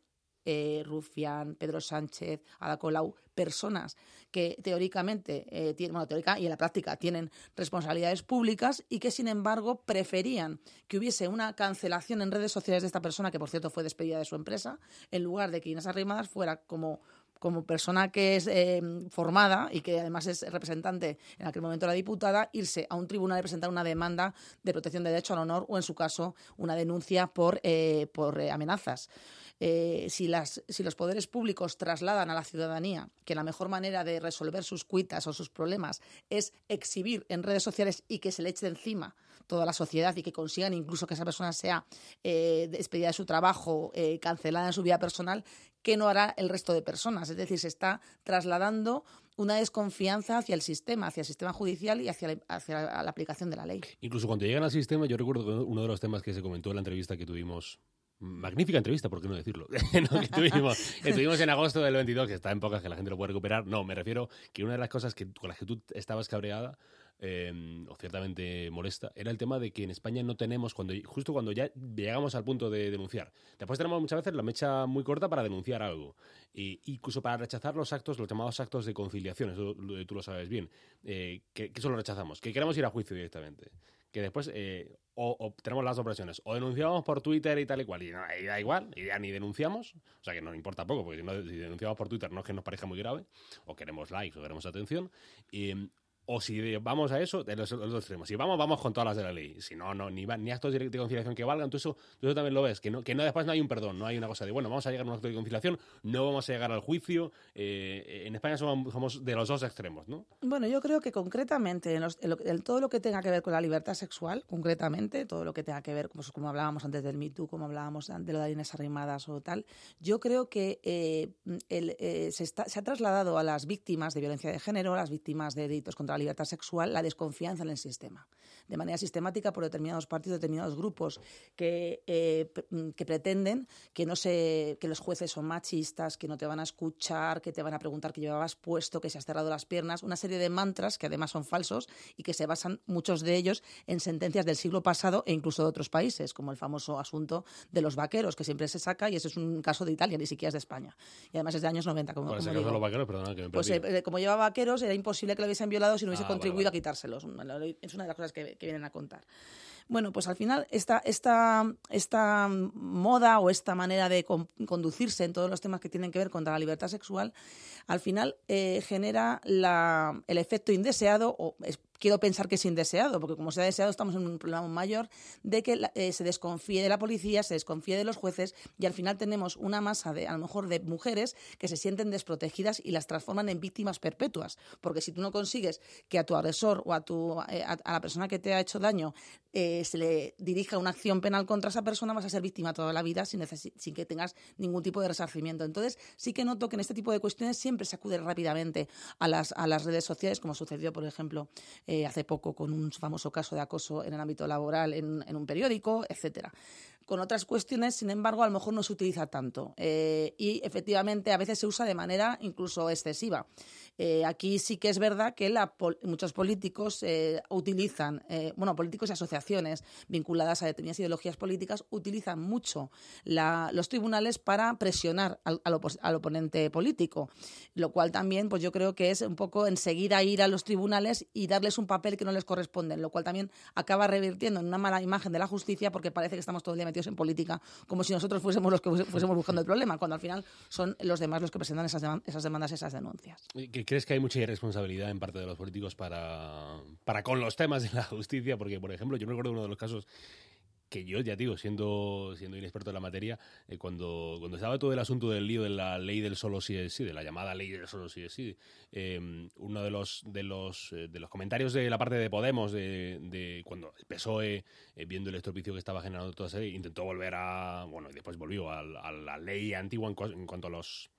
eh, Rufián, Pedro Sánchez, Ada Colau, personas que teóricamente, eh, tienen, bueno, teórica y en la práctica tienen responsabilidades públicas y que, sin embargo, preferían que hubiese una cancelación en redes sociales de esta persona, que por cierto fue despedida de su empresa, en lugar de que Inés Arrimadas fuera como... como persona que es eh, formada y que además es representante en aquel momento de la diputada, irse a un tribunal y presentar una demanda de protección de derecho al honor o, en su caso, una denuncia por, eh, por eh, amenazas. Eh, si, las, si los poderes públicos trasladan a la ciudadanía que la mejor manera de resolver sus cuitas o sus problemas es exhibir en redes sociales y que se le eche de encima toda la sociedad y que consigan incluso que esa persona sea eh, despedida de su trabajo, eh, cancelada en su vida personal, ¿qué no hará el resto de personas? Es decir, se está trasladando una desconfianza hacia el sistema, hacia el sistema judicial y hacia la, hacia la, la aplicación de la ley. Incluso cuando llegan al sistema, yo recuerdo que uno de los temas que se comentó en la entrevista que tuvimos, magnífica entrevista, ¿por qué no decirlo? no, que, tuvimos, que tuvimos en agosto del veintidós, que está en pocas, que la gente lo puede recuperar. No, me refiero que una de las cosas que, con las que tú estabas cabreada, eh, o ciertamente molesta, era el tema de que en España no tenemos, cuando justo cuando ya llegamos al punto de denunciar, después tenemos muchas veces la mecha muy corta para denunciar algo, e incluso para rechazar los actos, los llamados actos de conciliación, eso tú, tú lo sabes bien, eh, que, que eso lo rechazamos, que queremos ir a juicio directamente. Que después eh, o, o tenemos las dos versiones, o denunciamos por Twitter y tal y cual, y, no, y da igual, y ya ni denunciamos, o sea que no importa poco, porque si, no, si denunciamos por Twitter no es que nos parezca muy grave, o queremos likes o queremos atención, y, o si vamos a eso, de los, los dos extremos, si vamos, vamos con todas las de la ley, si no, no ni, ni actos de conciliación que valgan, tú eso, tú eso también lo ves, que no, que no después no hay un perdón, no hay una cosa de, bueno, vamos a llegar a un acto de conciliación, no vamos a llegar al juicio, eh, en España somos, somos de los dos extremos, ¿no? Bueno, yo creo que concretamente, en, los, en, lo, en todo lo que tenga que ver con la libertad sexual, concretamente, todo lo que tenga que ver, pues, como hablábamos antes del Me Too, como hablábamos de lo de Inés Arrimadas o tal, yo creo que eh, el, eh, se, está, se ha trasladado a las víctimas de violencia de género, a las víctimas de delitos contra la libertad sexual, la desconfianza en el sistema, de manera sistemática por determinados partidos, determinados grupos que, eh, que pretenden que, no se, que los jueces son machistas, que no te van a escuchar, que te van a preguntar qué llevabas puesto, que se has cerrado las piernas, una serie de mantras que además son falsos y que se basan, muchos de ellos, en sentencias del siglo pasado e incluso de otros países, como el famoso asunto de los vaqueros, que siempre se saca, y ese es un caso de Italia, ni siquiera es de España. Y además es de años noventa. Como, bueno, como ese caso digo. de los vaqueros, perdona que me Pues eh, como llevaba vaqueros, era imposible que lo hubiesen violado si no hubiese ah, contribuido vale, vale. a quitárselos. Es una de las cosas que, que vienen a contar. Bueno, pues al final esta, esta, esta moda o esta manera de con, conducirse en todos los temas que tienen que ver contra la libertad sexual, al final eh, genera la, el efecto indeseado, o es, quiero pensar que es indeseado, porque como sea deseado estamos en un problema mayor de que la, eh, se desconfíe de la policía, se desconfíe de los jueces y al final tenemos una masa de, a lo mejor, de mujeres que se sienten desprotegidas y las transforman en víctimas perpetuas, porque si tú no consigues que a tu agresor o a, tu, eh, a, a la persona que te ha hecho daño eh, se le dirija una acción penal contra esa persona, vas a ser víctima toda la vida sin, necesi- sin que tengas ningún tipo de resarcimiento. Entonces sí que noto que en este tipo de cuestiones siempre se acude rápidamente a las, a las redes sociales, como sucedió, por ejemplo, Eh, hace poco con un famoso caso de acoso en el ámbito laboral en, en un periódico, etcétera. Con otras cuestiones, sin embargo, a lo mejor no se utiliza tanto eh, y efectivamente a veces se usa de manera incluso excesiva. Eh, aquí sí que es verdad que la, muchos políticos eh, utilizan, eh, bueno, políticos y asociaciones vinculadas a determinadas ideologías políticas utilizan mucho la, los tribunales para presionar al, al, opos, al oponente político, lo cual también pues yo creo que es un poco enseguida ir a los tribunales y darles un papel que no les corresponde, lo cual también acaba revirtiendo en una mala imagen de la justicia porque parece que estamos todo el día metidos en política como si nosotros fuésemos los que fuésemos buscando el problema, cuando al final son los demás los que presentan esas, demandas, esas demandas, esas denuncias. ¿Qué crees que hay mucha irresponsabilidad en parte de los políticos para, para con los temas de la justicia? Porque, por ejemplo, yo me recuerdo uno de los casos que yo, ya digo, siendo, siendo inexperto en la materia, eh, cuando, cuando estaba todo el asunto del lío de la ley del solo sí es sí, de la llamada ley del solo sí es sí, eh, uno de los, de, los, eh, de los comentarios de la parte de Podemos, de, de cuando el P S O E, eh, viendo el estropicio que estaba generando toda esa ley, intentó volver a, bueno, y después volvió a, a la ley antigua en, cu- en cuanto a los...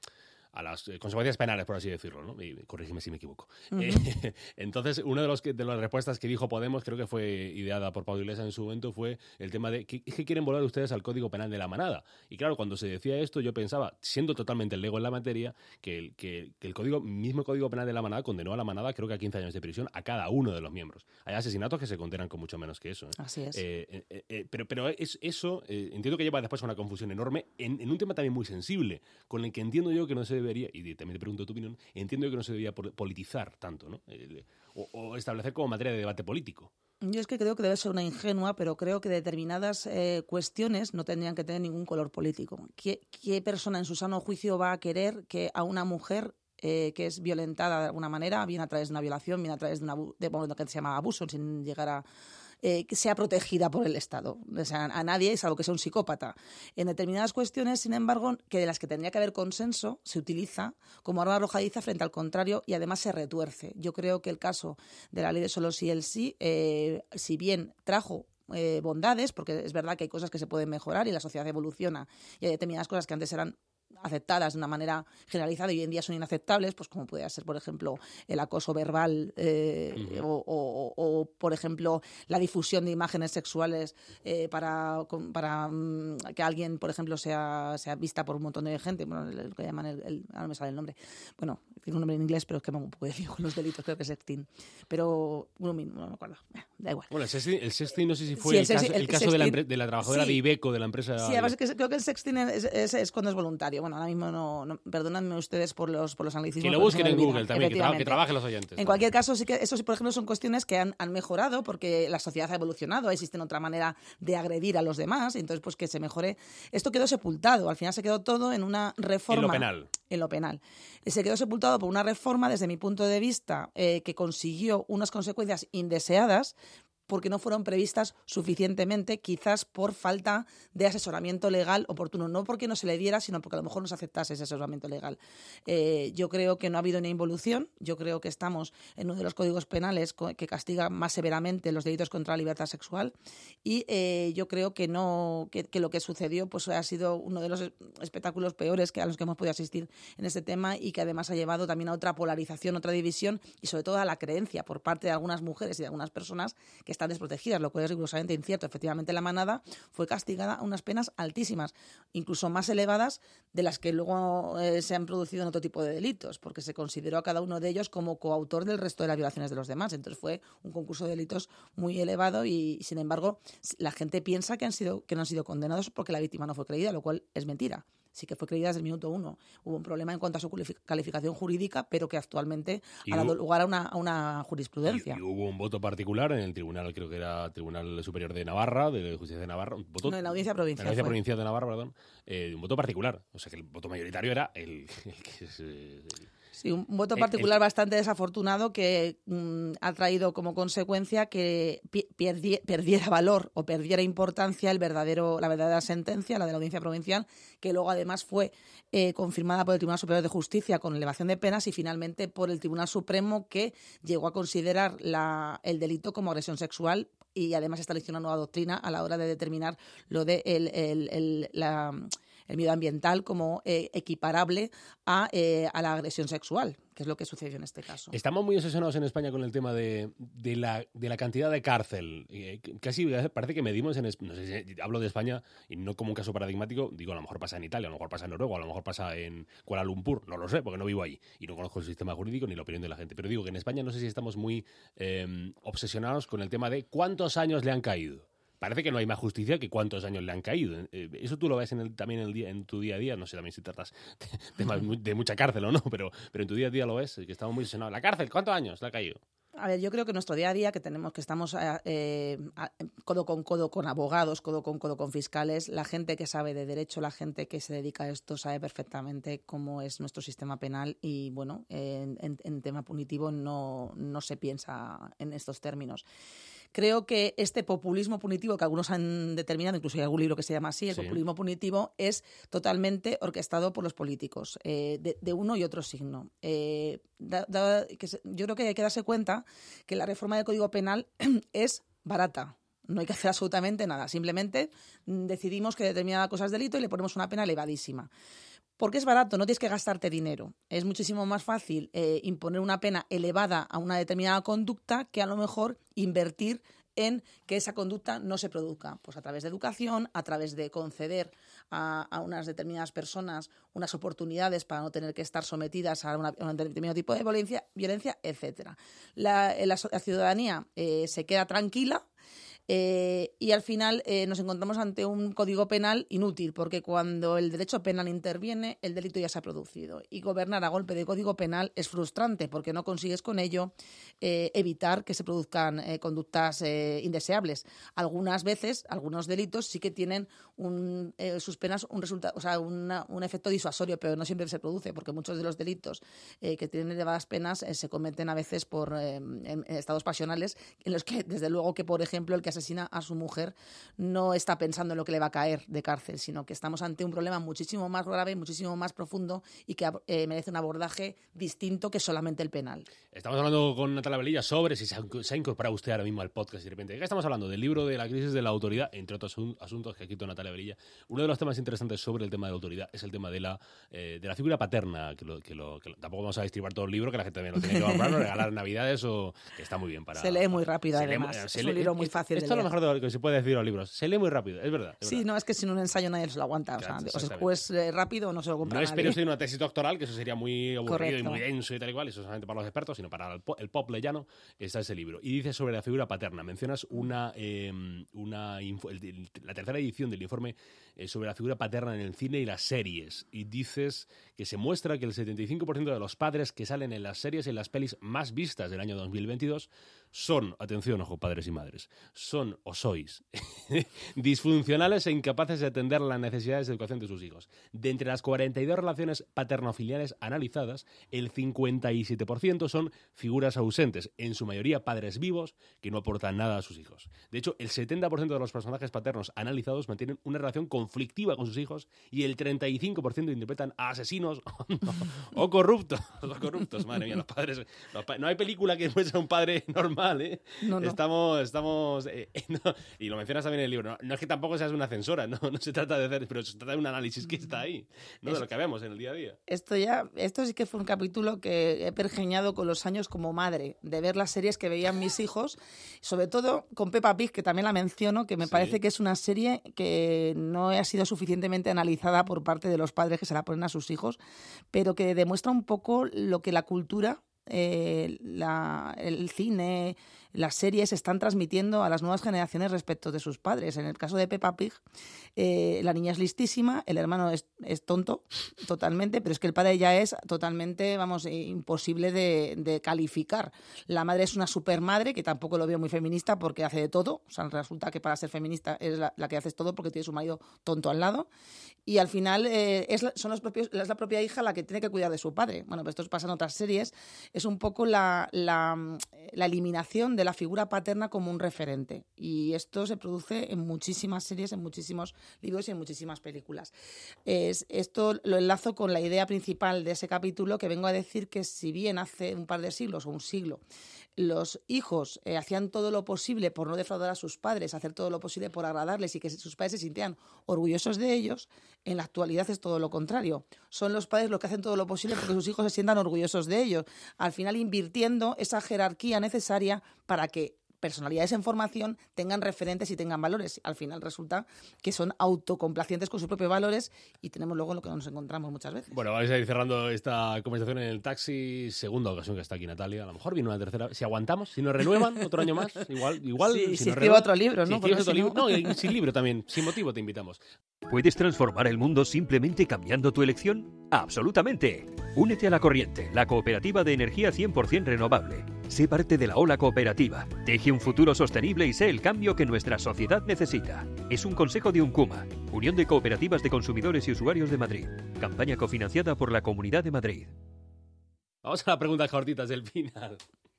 a las eh, consecuencias penales, por así decirlo, ¿no? Y corrígeme si me equivoco. Uh-huh. Eh, entonces, una de, los que, de las respuestas que dijo Podemos, creo que fue ideada por Pablo Iglesias en su momento, fue el tema de que, que quieren volver ustedes al Código Penal de la manada. Y claro, cuando se decía esto, yo pensaba, siendo totalmente el lego en la materia, que el, que, que el código, mismo Código Penal de la manada condenó a la manada, creo que a quince años de prisión a cada uno de los miembros. Hay asesinatos que se condenan con mucho menos que eso. ¿eh? Así es. Eh, eh, eh, pero pero es, eso eh, entiendo que lleva después a una confusión enorme en, en un tema también muy sensible, con el que entiendo yo que no se debería, y también te pregunto tu opinión, entiendo yo que no se debería politizar tanto, ¿no? Eh, o, o establecer como materia de debate político. Yo es que creo que debe ser una ingenua, pero creo que determinadas eh, cuestiones no tendrían que tener ningún color político. ¿Qué, qué persona en su sano juicio va a querer que a una mujer eh, que es violentada de alguna manera, bien a través de una violación, bien a través de, una, de bueno, lo que se llama abuso, sin llegar a... Eh, que sea protegida por el Estado? O sea, a nadie, salvo que sea un psicópata. En determinadas cuestiones, sin embargo, que de las que tendría que haber consenso, se utiliza como arma arrojadiza frente al contrario y además se retuerce. Yo creo que el caso de la ley de solo sí el sí, eh, si bien trajo eh, bondades, porque es verdad que hay cosas que se pueden mejorar y la sociedad evoluciona y hay determinadas cosas que antes eran aceptadas de una manera generalizada y hoy en día son inaceptables, pues como puede ser, por ejemplo, el acoso verbal eh, uh-huh. o, o, o, por ejemplo, la difusión de imágenes sexuales eh, para, para um, que alguien, por ejemplo, sea, sea vista por un montón de gente, bueno, lo que llaman el, el ahora no me sale el nombre, bueno, tiene un nombre en inglés, pero es que me un poco de lío con los delitos, creo que es sexting, pero no, no me acuerdo, da igual. Bueno, el sexting, el sexting no sé si fue sí, el, el, sexting, caso, el, el caso sexting, de, la empre- de la trabajadora sí. de Iveco, de la empresa... Sí, además que creo que el sexting es, es, es cuando es voluntario. Bueno, ahora mismo no, no perdonadme ustedes por los por los anglicismos. Que lo busquen en Google también, que, tra- que trabajen los oyentes. En también. Cualquier caso, sí que eso sí, por ejemplo, son cuestiones que han, han mejorado porque la sociedad ha evolucionado, existe otra manera de agredir a los demás, entonces pues que se mejore. Esto quedó sepultado, al final se quedó todo en una reforma. En lo penal. En lo penal. Se quedó sepultado por una reforma, desde mi punto de vista, eh, que consiguió unas consecuencias indeseadas, porque no fueron previstas suficientemente, quizás por falta de asesoramiento legal oportuno. No porque no se le diera, sino porque a lo mejor no se aceptase ese asesoramiento legal. Eh, yo creo que no ha habido una involución. Yo creo que estamos en uno de los códigos penales que castiga más severamente los delitos contra la libertad sexual. Y eh, yo creo que no que, que lo que sucedió pues ha sido uno de los espectáculos peores que a los que hemos podido asistir en este tema y que además ha llevado también a otra polarización, otra división y sobre todo a la creencia por parte de algunas mujeres y de algunas personas que están desprotegidas, lo cual es rigurosamente incierto. Efectivamente, la manada fue castigada a unas penas altísimas, incluso más elevadas de las que luego eh, se han producido en otro tipo de delitos, porque se consideró a cada uno de ellos como coautor del resto de las violaciones de los demás. Entonces fue un concurso de delitos muy elevado y, sin embargo, la gente piensa que han sido que no han sido condenados porque la víctima no fue creída, lo cual es mentira. Sí que fue creída desde el minuto uno. Hubo un problema en cuanto a su calificación jurídica, pero que actualmente ha dado lugar a una, a una jurisprudencia. Y, y hubo un voto particular en el tribunal, creo que era Tribunal Superior de Navarra, de Justicia de Navarra. Un voto, no, en la Audiencia Provincial. En la Audiencia fue. Provincial de Navarra, perdón. Eh, un voto particular. O sea que el voto mayoritario era el, el que se... Sí, un voto particular el, el, bastante desafortunado que mmm, ha traído como consecuencia que pierdi, perdiera valor o perdiera importancia el verdadero, la verdadera sentencia, la de la Audiencia Provincial, que luego además fue eh, confirmada por el Tribunal Superior de Justicia con elevación de penas y finalmente por el Tribunal Supremo, que llegó a considerar la, el delito como agresión sexual y además estableció una nueva doctrina a la hora de determinar lo de el, el, el, la... el miedo ambiental como eh, equiparable a, eh, a la agresión sexual, que es lo que sucedió en este caso. Estamos muy obsesionados en España con el tema de, de, la, de la cantidad de cárcel. Eh, casi parece que medimos, en, no sé si hablo de España y no como un caso paradigmático, digo, a lo mejor pasa en Italia, a lo mejor pasa en Noruega, a lo mejor pasa en Kuala Lumpur, no lo sé, porque no vivo ahí y no conozco el sistema jurídico ni la opinión de la gente, pero digo que en España no sé si estamos muy eh, obsesionados con el tema de cuántos años le han caído. Parece que no hay más justicia que cuántos años le han caído. Eso tú lo ves en el, también en, el día, en tu día a día. No sé también si tratas de, de, de mucha cárcel o no, pero, pero en tu día a día lo ves, que estamos muy obsesionados. ¿La cárcel cuántos años le ha caído? A ver, yo creo que nuestro día a día, que tenemos que estamos eh, codo con codo con abogados, codo con codo con fiscales, la gente que sabe de derecho, la gente que se dedica a esto sabe perfectamente cómo es nuestro sistema penal y, bueno, en, en, en tema punitivo no, no se piensa en estos términos. Creo que este populismo punitivo que algunos han determinado, incluso hay algún libro que se llama así, el sí. populismo punitivo, es totalmente orquestado por los políticos, eh, de, de uno y otro signo. Eh, da, da, que se, yo creo que hay que darse cuenta que la reforma del Código Penal es barata. No hay que hacer absolutamente nada. Simplemente decidimos que determinada cosa es delito y le ponemos una pena elevadísima. Porque es barato, no tienes que gastarte dinero. Es muchísimo más fácil eh, imponer una pena elevada a una determinada conducta que a lo mejor invertir en que esa conducta no se produzca, pues a través de educación, a través de conceder a, a unas determinadas personas unas oportunidades para no tener que estar sometidas a, una, a un determinado tipo de violencia, violencia etcétera. La, la, la ciudadanía eh, se queda tranquila. Eh, y al final eh, nos encontramos ante un código penal inútil, porque cuando el derecho penal interviene, el delito ya se ha producido. Y gobernar a golpe de código penal es frustrante, porque no consigues con ello eh, evitar que se produzcan eh, conductas eh, indeseables. Algunas veces, algunos delitos sí que tienen un, eh, sus penas un resultado, o sea, una, un efecto disuasorio, pero no siempre se produce, porque muchos de los delitos eh, que tienen elevadas penas eh, se cometen a veces por eh, en, en estados pasionales, en los que, desde luego, que por ejemplo el que asesina a su mujer no está pensando en lo que le va a caer de cárcel, sino que estamos ante un problema muchísimo más grave, muchísimo más profundo y que eh, merece un abordaje distinto que solamente el penal. Estamos hablando con Natalia Velilla sobre si se ha, se ha incorporado usted ahora mismo al podcast y de repente, ¿de qué estamos hablando? Del libro de la crisis de la autoridad, entre otros asuntos que ha escrito Natalia Velilla. Uno de los temas interesantes sobre el tema de la autoridad es el tema de la, eh, de la figura paterna, que, lo, que, lo, que lo, tampoco vamos a distribuir todo el libro, que la gente también lo tiene que comprar, regalar en Navidades, o que está muy bien para... Se lee muy rápido, se además. Lee, es se un lee, libro muy es, fácil esto de leer. Esto es lo mejor de lo que se puede decir a los libros. Se lee muy rápido, es verdad. Es sí, verdad. no, es que sin un ensayo nadie se lo aguanta. O sea, o es eh, rápido o no se lo compra No nadie. espero usted una tesis doctoral, que eso sería muy aburrido Correcto. y muy denso y tal y cual, eso solamente para los expertos, sino para el pop, el pop leyano, está ese libro. Y dice sobre la figura paterna. Mencionas una, eh, una info, el, el, la tercera edición del informe eh, sobre la figura paterna en el cine y las series. Y dices que se muestra que el setenta y cinco por ciento de los padres que salen en las series y en las pelis más vistas del año dos mil veintidós son, atención, ojo, padres y madres, son o sois disfuncionales e incapaces de atender las necesidades de educación de sus hijos. De entre las cuarenta y dos relaciones paterno-filiales analizadas, el cincuenta y siete por ciento son figuras ausentes, en su mayoría padres vivos que no aportan nada a sus hijos. De hecho, el setenta por ciento de los personajes paternos analizados mantienen una relación conflictiva con sus hijos y el treinta y cinco por ciento interpretan a asesinos o, o corruptos. O corruptos, madre mía, los padres... Los pa- no hay película que muestre a un padre normal, ¿eh? No, no. Estamos... estamos eh, no, y lo mencionas también en el libro. No, no es que tampoco seas una censora, no, no se trata de hacer... Pero se trata de un análisis que está ahí, no de lo que vemos en el día a día. Esto ya, esto sí que fue un capítulo que he pergeñado con los años como madre, de ver las series que veían mis hijos, sobre todo con Peppa Pig, que también la menciono, que me Sí. parece que es una serie que no ha sido suficientemente analizada por parte de los padres que se la ponen a sus hijos, pero que demuestra un poco lo que la cultura, eh, la, el cine, las series están transmitiendo a las nuevas generaciones respecto de sus padres. En el caso de Peppa Pig, eh, la niña es listísima, el hermano es, es tonto totalmente, pero es que el padre ya es totalmente, vamos, eh, imposible de, de calificar. La madre es una supermadre, que tampoco lo veo muy feminista porque hace de todo. O sea, resulta que para ser feminista es la, la que haces todo porque tiene su marido tonto al lado. Y al final eh, es, la, son los propios, es la propia hija la que tiene que cuidar de su padre. Bueno, pues esto pasa en otras series. Es un poco la, la, la eliminación de la figura paterna como un referente. Y esto se produce en muchísimas series, en muchísimos libros y en muchísimas películas. Es, esto lo enlazo con la idea principal de ese capítulo, que vengo a decir que si bien hace un par de siglos o un siglo los hijos eh, hacían todo lo posible por no defraudar a sus padres, hacer todo lo posible por agradarles y que sus padres se sintieran orgullosos de ellos, en la actualidad es todo lo contrario. Son los padres los que hacen todo lo posible porque sus hijos se sientan orgullosos de ellos, al final invirtiendo esa jerarquía necesaria para que personalidades en formación tengan referentes y tengan valores. Al final resulta que son autocomplacientes con sus propios valores y tenemos luego lo que nos encontramos muchas veces. Bueno, vais a ir cerrando esta conversación en el taxi. Segunda ocasión que está aquí Natalia. A lo mejor viene una tercera. Si aguantamos, si nos renuevan otro año más, igual. igual Sí, si si nos escribo renuevan- otro libro, si ¿no? escribes Porque otro si libro. no- No, y sin libro también. Sin motivo te invitamos. ¿Puedes transformar el mundo simplemente cambiando tu elección? ¡Absolutamente! Únete a La Corriente, la cooperativa de energía cien por ciento renovable. Sé parte de la ola cooperativa. Teje un futuro sostenible y sé el cambio que nuestra sociedad necesita. Es un consejo de UNCUMA, Unión de Cooperativas de Consumidores y Usuarios de Madrid. Campaña cofinanciada por la Comunidad de Madrid. Vamos a las preguntas cortitas del final.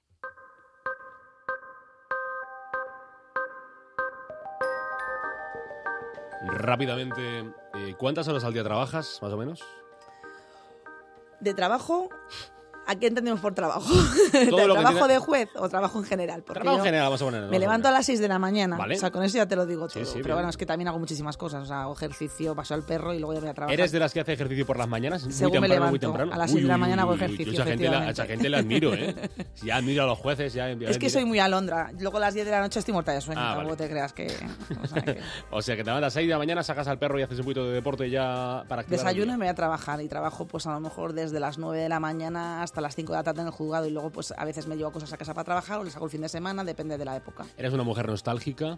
Rápidamente, eh, ¿cuántas horas al día trabajas, más o menos? De trabajo, ¿A qué entendemos por trabajo? Todo lo que ¿Trabajo tiene- de juez o trabajo en general? Porque Trabajo en yo general, vamos a poner. me levanto a las seis de la mañana, Vale. o sea, con eso ya te lo digo todo. Sí, sí, Pero bien. bueno, es que también hago muchísimas cosas, o sea, hago ejercicio, paso al perro y luego ya voy a trabajar. ¿Eres de las que hace ejercicio por las mañanas? Muy Según me temprano, muy levanto, temprano. a las Uy, seis de la uy, mañana uy, hago uy, yo ejercicio, esa gente, la, a esa efectivamente. gente la admiro, ¿eh? Si ya admiro a los jueces, ya... Es que soy muy alondra. Luego a las diez de la noche estoy muerta de sueño, Ah, tampoco vale. te creas que... O sea, que O sea, que te levantas a las seis de la mañana, sacas al perro y haces un poquito de deporte ya para activar el desayuno y día. me voy a trabajar y trabajo pues a lo mejor desde las nueve de la mañana hasta las cinco de la tarde en el juzgado y luego pues a veces me llevo cosas a casa para trabajar o les hago el fin de semana, depende de la época. ¿Eres una mujer nostálgica?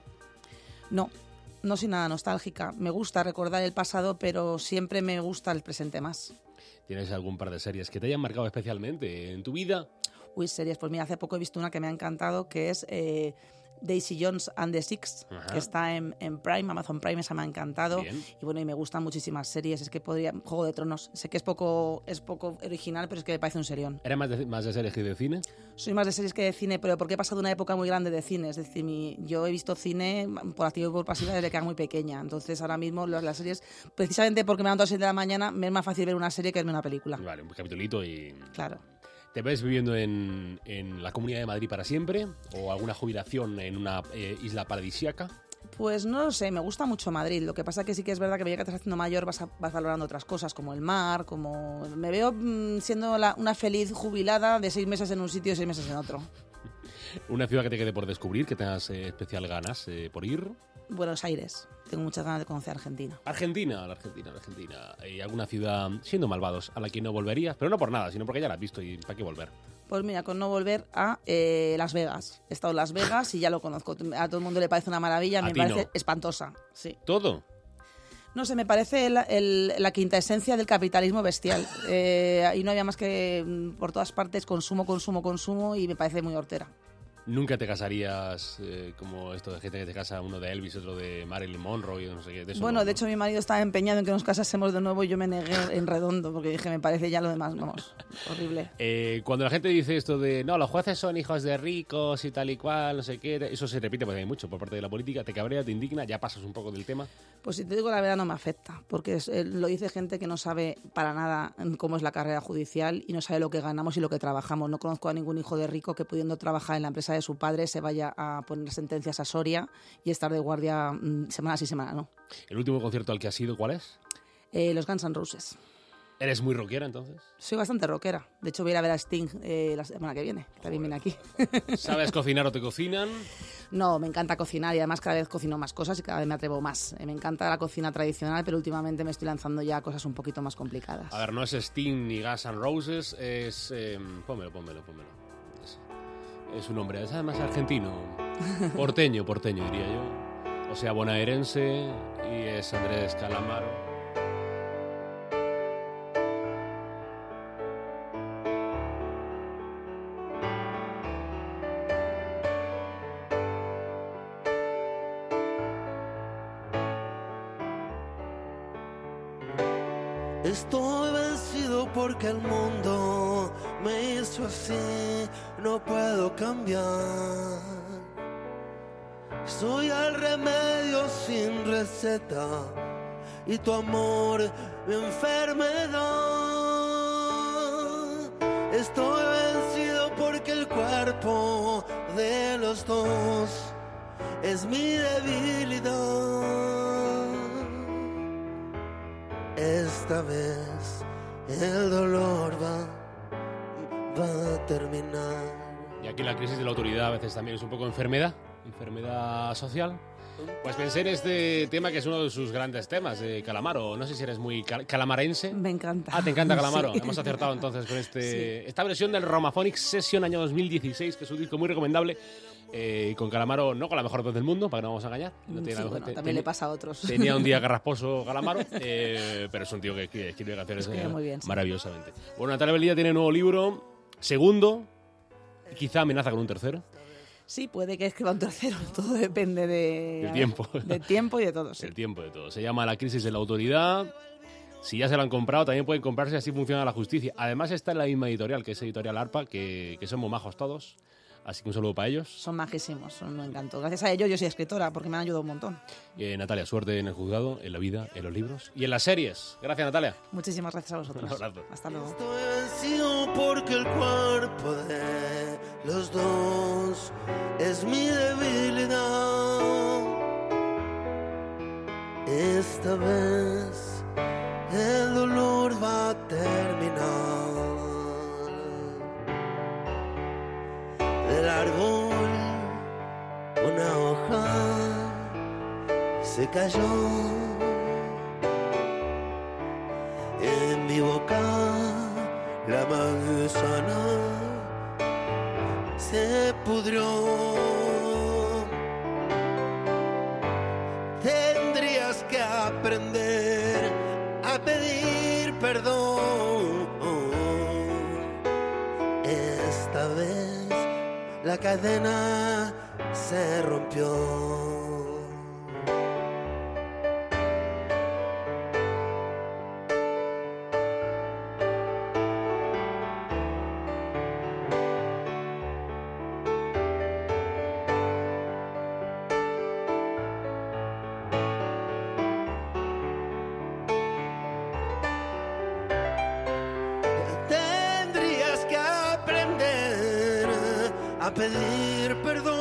No, no soy nada nostálgica. Me gusta recordar el pasado, pero siempre me gusta el presente más. ¿Tienes algún par de series que te hayan marcado especialmente en tu vida? Uy, series, pues mira, hace poco he visto una que me ha encantado que es eh, Daisy Jones and the Six, Ajá. que está en, en Prime, Amazon Prime, esa me ha encantado. Bien. Y bueno, y me gustan muchísimas series, es que podría... Juego de Tronos, sé que es poco, es poco original, pero es que me parece un serión. ¿Eres más de, más de series que de cine? Soy más de series que de cine, pero porque he pasado una época muy grande de cine. Es decir, mi, yo he visto cine por activa y por pasiva desde que era muy pequeña. Entonces, ahora mismo las, las series, precisamente porque me levanto a las seis de la mañana, me es más fácil ver una serie que verme una película. Vale, un capitulito y... Claro. ¿Te ves viviendo en, en la Comunidad de Madrid para siempre? ¿O alguna jubilación en una eh, isla paradisíaca? Pues no lo sé, me gusta mucho Madrid. Lo que pasa que sí que es verdad que a medida que te estás haciendo mayor vas, a- vas valorando otras cosas, como el mar, como... Me veo mm, siendo la- una feliz jubilada de seis meses en un sitio y seis meses en otro. ¿Una ciudad que te quede por descubrir, que tengas eh, especial ganas eh, por ir? Buenos Aires. Tengo muchas ganas de conocer Argentina. Argentina, la Argentina, la Argentina. ¿Y alguna ciudad, siendo malvados, a la que no volverías? Pero no por nada, sino porque ya la has visto y ¿para qué volver? Pues mira, con no volver a eh, Las Vegas. He estado en Las Vegas y ya lo conozco. A todo el mundo le parece una maravilla, A me ti parece no. espantosa. Sí. ¿Todo? No sé, me parece el- el- la quinta esencia del capitalismo bestial. Eh, ahí no había más que mm, por todas partes consumo, consumo, consumo y me parece muy hortera. ¿Nunca te casarías eh, como esto de gente que te casa, uno de Elvis, otro de Marilyn Monroe y no sé qué? De eso Bueno, no, de ¿no? hecho mi marido estaba empeñado en que nos casásemos de nuevo y yo me negué en redondo porque dije, me parece ya lo demás, vamos, horrible. Eh, cuando la gente dice esto de no, los jueces son hijos de ricos y tal y cual, no sé qué, eso se repite porque hay mucho por parte de la política, te cabrea, te indigna, ya pasas un poco del tema. Pues si te digo la verdad no me afecta, porque es- eh, lo dice gente que no sabe para nada mm, cómo es la carrera judicial y no sabe lo que ganamos y lo que trabajamos. No conozco a ningún hijo de rico que pudiendo trabajar en la empresa de su padre se vaya a poner sentencias a Soria y estar de guardia mm, semana sí, semana no. ¿El último concierto al que has ido cuál es? Eh, los Guns N' Roses. ¿Eres muy rockera entonces? Soy bastante rockera. De hecho voy a ir a ver a Sting eh, la semana que viene. También viene aquí. ¿Sabes cocinar o te cocinan? No, me encanta cocinar y además cada vez cocino más cosas y cada vez me atrevo más. Eh, Me encanta la cocina tradicional, pero últimamente me estoy lanzando ya a cosas un poquito más complicadas. A ver, no es Sting ni Guns N' Roses, es... Eh, pónmelo, pónmelo, pónmelo. Es, es un hombre, es además argentino. Porteño, porteño diría yo. O sea, bonaerense y es Andrés Calamaro. Estoy vencido porque el mundo me hizo así, no puedo cambiar. Soy el remedio sin receta y tu amor mi enfermedad. Estoy vencido porque el cuerpo de los dos es mi debilidad. Esta vez el dolor va, va a terminar. Y aquí la crisis de la autoridad a veces también es un poco enfermedad, enfermedad social. Pues pensé en este tema que es uno de sus grandes temas, de Calamaro. No sé si eres muy cal- calamarense. Me encanta. Ah, te encanta Calamaro. Sí. Hemos acertado entonces con este, Sí. esta versión del Romaphonic Session año dos mil dieciséis, que es un disco muy recomendable. Eh, con Calamaro, no con la mejor voz del mundo, para que no vamos a engañar. No tiene Sí, la mejor- bueno, te- también ten- le pasa a otros. Tenía un día garrasposo Calamaro, eh, pero es un tío que, que escribe canciones Escribe eh, muy bien, sí. maravillosamente. Bueno, Natalia Belilla tiene un nuevo libro, segundo, y quizá amenaza con un tercero. Sí, puede que escriba un tercero. Todo depende de... Del tiempo. Del tiempo y de todo, sí. El tiempo de todo. Se llama La crisis de la autoridad. Si ya se lo han comprado, también pueden comprarse, así funciona la justicia. Además está en la misma editorial, que es Editorial Arpa, que, que son muy majos todos. Así que un saludo para ellos. Son majísimos, son un encanto. Gracias a ellos yo soy escritora porque me han ayudado un montón. Eh, Natalia, suerte en el juzgado, en la vida, en los libros y en las series. Gracias, Natalia. Muchísimas gracias a vosotros. Un abrazo. Hasta luego. Estoy vencido porque porque el cuerpo de los dos es mi debilidad. Esta vez el dolor va a terminar. Del árbol una hoja se cayó. En mi boca la manzana se pudrió. Tendrías que aprender a pedir perdón. Esta vez la cadena se rompió. A pedir perdón.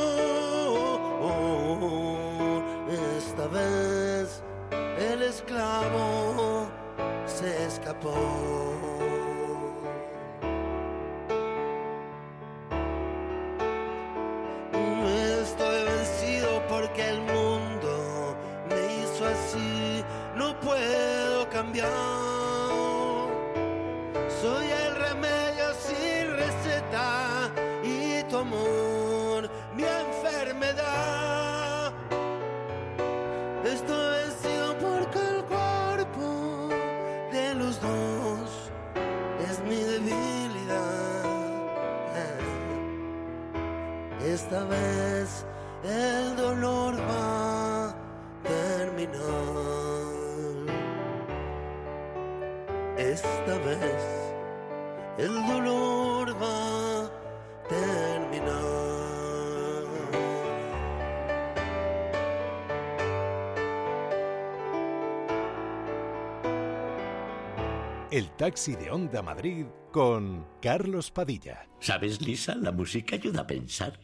Esta vez el esclavo se escapó. Estoy vencido porque el mundo me hizo así. No puedo cambiar. Soy el remedio sin receta. Tu amor, mi enfermedad. Estoy vencido porque el cuerpo de los dos es mi debilidad. Esta vez el dolor va a terminar. Esta vez el dolor va a terminar. El taxi de Onda Madrid con Carlos Padilla. ¿Sabes, Lisa? La música ayuda a pensar.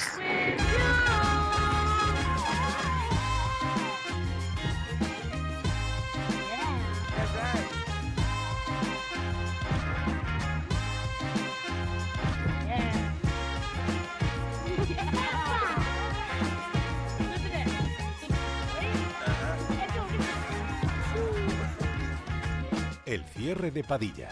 El cierre de Padilla.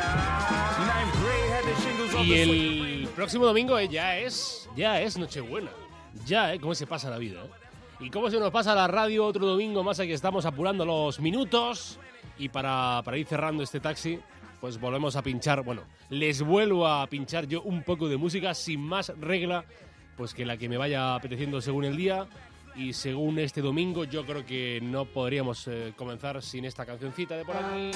Y el próximo domingo eh, ya es ya es Nochebuena. Ya, ¿eh? Cómo se pasa la vida, ¿eh? Y cómo se nos pasa la radio otro domingo más. Aquí estamos apurando los minutos. Y para, para ir cerrando este taxi, pues volvemos a pinchar. Bueno, les vuelvo a pinchar yo un poco de música sin más regla pues que la que me vaya apeteciendo según el día. Y según este domingo, yo creo que no podríamos eh, comenzar sin esta cancioncita de por aquí.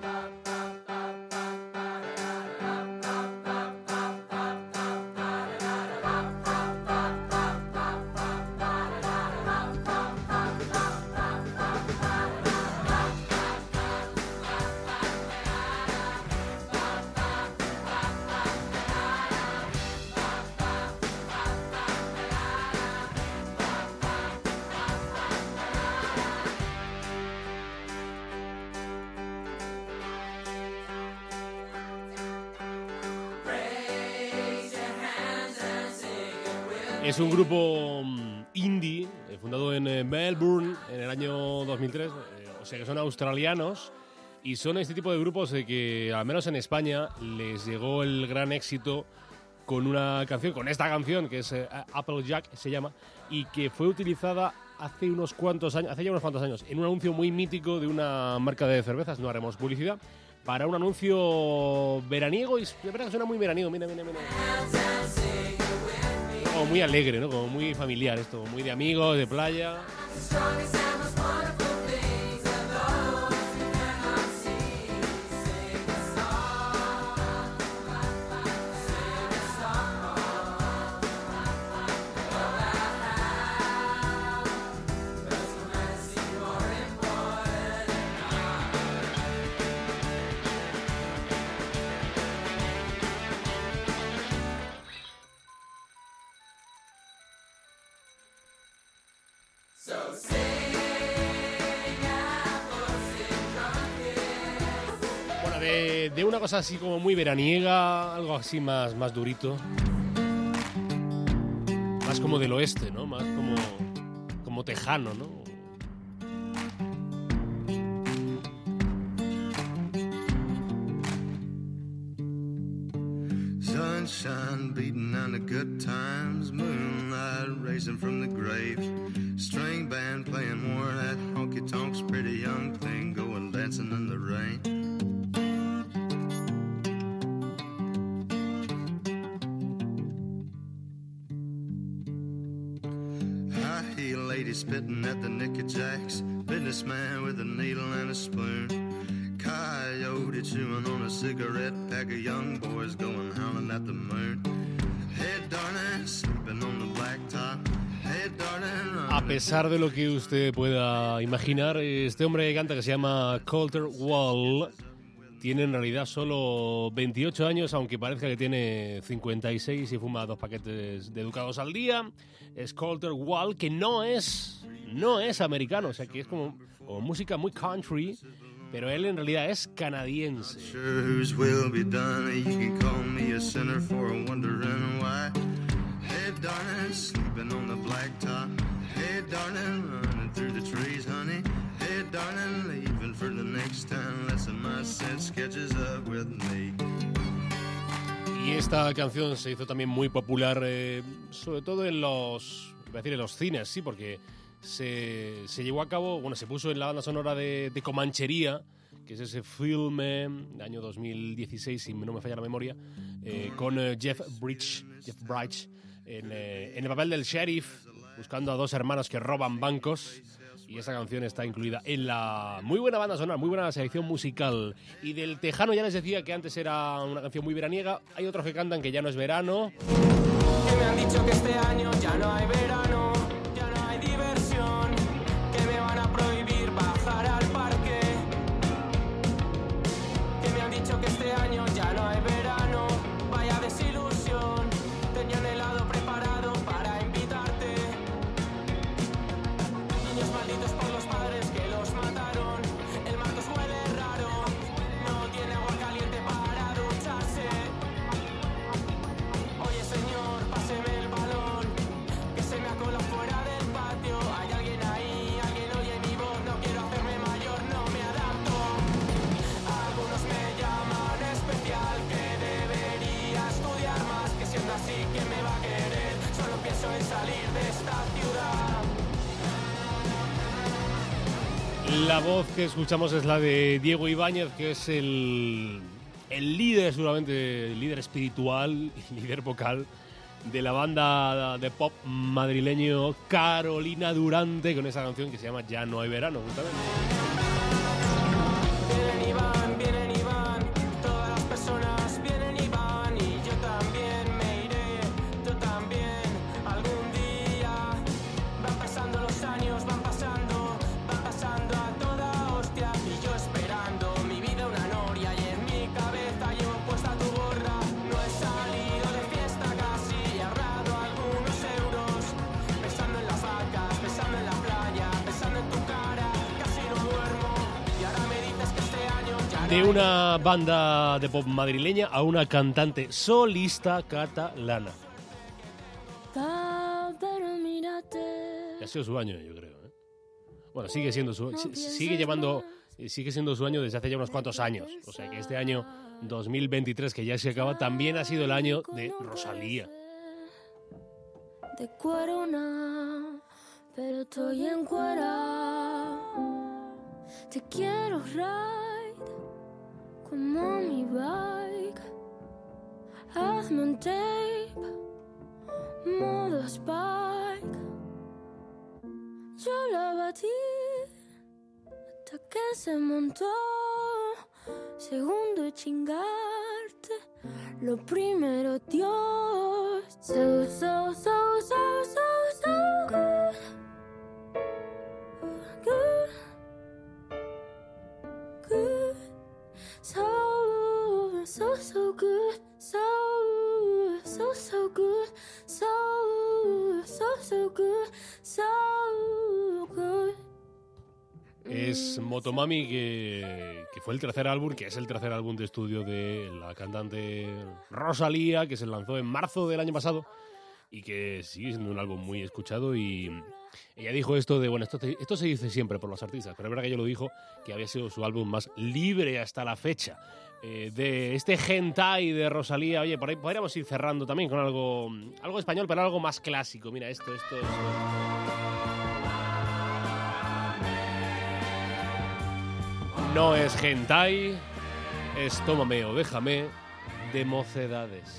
Es un grupo indie eh, fundado en eh, Melbourne en el año dos mil tres, eh, o sea que son australianos y son este tipo de grupos de que al menos en España les llegó el gran éxito con una canción, con esta canción que es eh, Applejack se llama, y que fue utilizada hace unos cuantos años, hace ya unos cuantos años en un anuncio muy mítico de una marca de cervezas, no haremos publicidad, para un anuncio veraniego, y es verdad que suena muy veraniego, mira, mira, mira. Como muy alegre, ¿no? Como muy familiar esto, muy de amigos, de playa. de, de una cosa así como muy veraniega, algo así más, más durito. Más como del oeste, ¿no? Más como, como tejano, ¿no? Sunshine beating on the good times, moonlight racing from the grave, string band playing more of that honky tonks, pretty young thing going dancing in the rain. High heel lady spitting at the Nicky Jacks, businessman with a needle and a spoon, coyote chewing on a cigarette pack of young boys going howling at the moon. Hey darling, sleeping on the blacktop. Hey darling. A pesar de lo que usted pueda imaginar, este hombre que canta, que se llama Colter Wall, tiene en realidad solo veintiocho años, aunque parezca que tiene cincuenta y seis y fuma dos paquetes de Educados al día. Es Colter Wall, que no es, no es americano, o sea que es como, como música muy country, pero él en realidad es canadiense. Y esta canción se hizo también muy popular, eh, sobre todo en los, iba a decir en los cines, sí, porque se, se llevó a cabo, bueno, se puso en la banda sonora de, de Comanchería, que es ese filme del año dos mil dieciséis, si no me falla la memoria, eh, con eh, Jeff Bridges, Jeff Bridges en, eh, en el papel del sheriff, buscando a dos hermanos que roban bancos. Y esa canción está incluida en la muy buena banda sonora, muy buena selección musical. Y del tejano ya les decía que antes era una canción muy veraniega. Hay otros que cantan que ya no es verano. Que me han dicho que este año ya no hay verano, ya no hay diversión, que me van a prohibir bajar al parque. Que me han dicho que este año ya no hay verano, vaya desilusión, tenía un helado preparado para invitarte. Niños malditos por los padres que los mataron, el Marcos huele raro, no tiene agua caliente para ducharse. Oye señor, páseme el balón, que se me ha colado fuera del patio. Hay alguien ahí, alguien oye mi voz, no quiero hacerme mayor, no me adapto. Algunos me llaman especial, que debería estudiar más, que siendo así, ¿quién me va a querer? Solo pienso en salir de esta ciudad. La voz que escuchamos es la de Diego Ibáñez, que es el, el líder, seguramente, el líder espiritual, líder vocal de la banda de pop madrileño Carolina Durante, con esa canción que se llama Ya no hay verano, justamente. Vienen y van, vienen y van, todas las personas vienen y van, y yo también me iré, tú también, algún día. Van pasando los años, van pasando, van pasando a toda hostia, y yo esperando mi vida una noria, y en mi cabeza llevo puesta tu gorra. No he salido de fiesta casi, he ahorrado algunos euros, pensando en las vacas, pensando en la playa, pensando en tu cara, casi no duermo, y ahora me dices que este año ya no De hay una banda de pop madrileña a una cantante solista catalana. Pero mírate. Y ha sido su año, yo creo, ¿eh? Bueno, sigue siendo su, si- sigue llevando, sigue siendo su año desde hace ya unos cuantos años. O sea que este año dos mil veintitrés, que ya se acaba, también ha sido el año de Rosalía. De corona, pero estoy en cuera. Te quiero ride como mi bike. Hazme un tape, modo Spike. Yo la batí hasta que se montó. Segundo chingarte, lo primero Dios. So, so, so, so, so, so good. Good. Good. So, so, so good. So, so, so good. So, so, so good. So good. Es Motomami, que, que fue el tercer álbum, que es el tercer álbum de estudio de la cantante Rosalía, que se lanzó en marzo del año pasado y que sigue siendo un álbum muy escuchado. Y ella dijo esto de, bueno, esto, te, esto se dice siempre por los artistas, pero es verdad que ella lo dijo, que había sido su álbum más libre hasta la fecha. Eh, de este hentai de Rosalía, oye, por ahí podríamos ir cerrando también con algo, algo español, pero algo más clásico. Mira, esto, esto, esto. No es hentai, es Tómame o déjame, de Mocedades.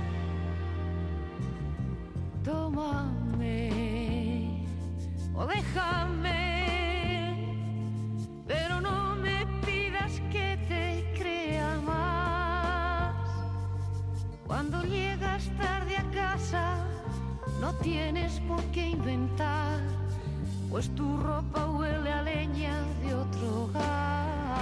Tómame o déjame, pero no me pidas que te crea más. Cuando llegas tarde a casa, no tienes por qué inventar, pues tu ropa huele a leña de otro hogar.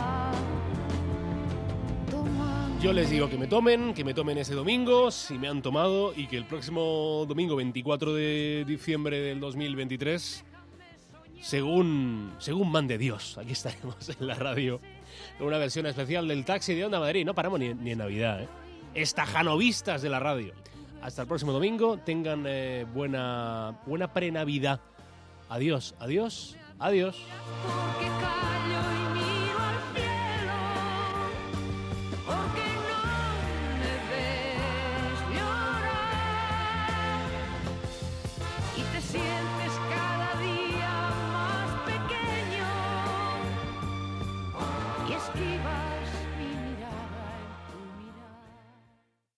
Yo les digo que me tomen, que me tomen ese domingo, si me han tomado, y que el próximo domingo veinticuatro de diciembre del dos mil veintitrés, según, según mande Dios, aquí estaremos en la radio, con una versión especial del Taxi de Onda Madrid. No paramos ni, ni en Navidad, ¿eh? Estajanovistas de la radio. Hasta el próximo domingo, tengan eh, buena, buena pre-Navidad. Adiós, adiós, adiós. Porque callo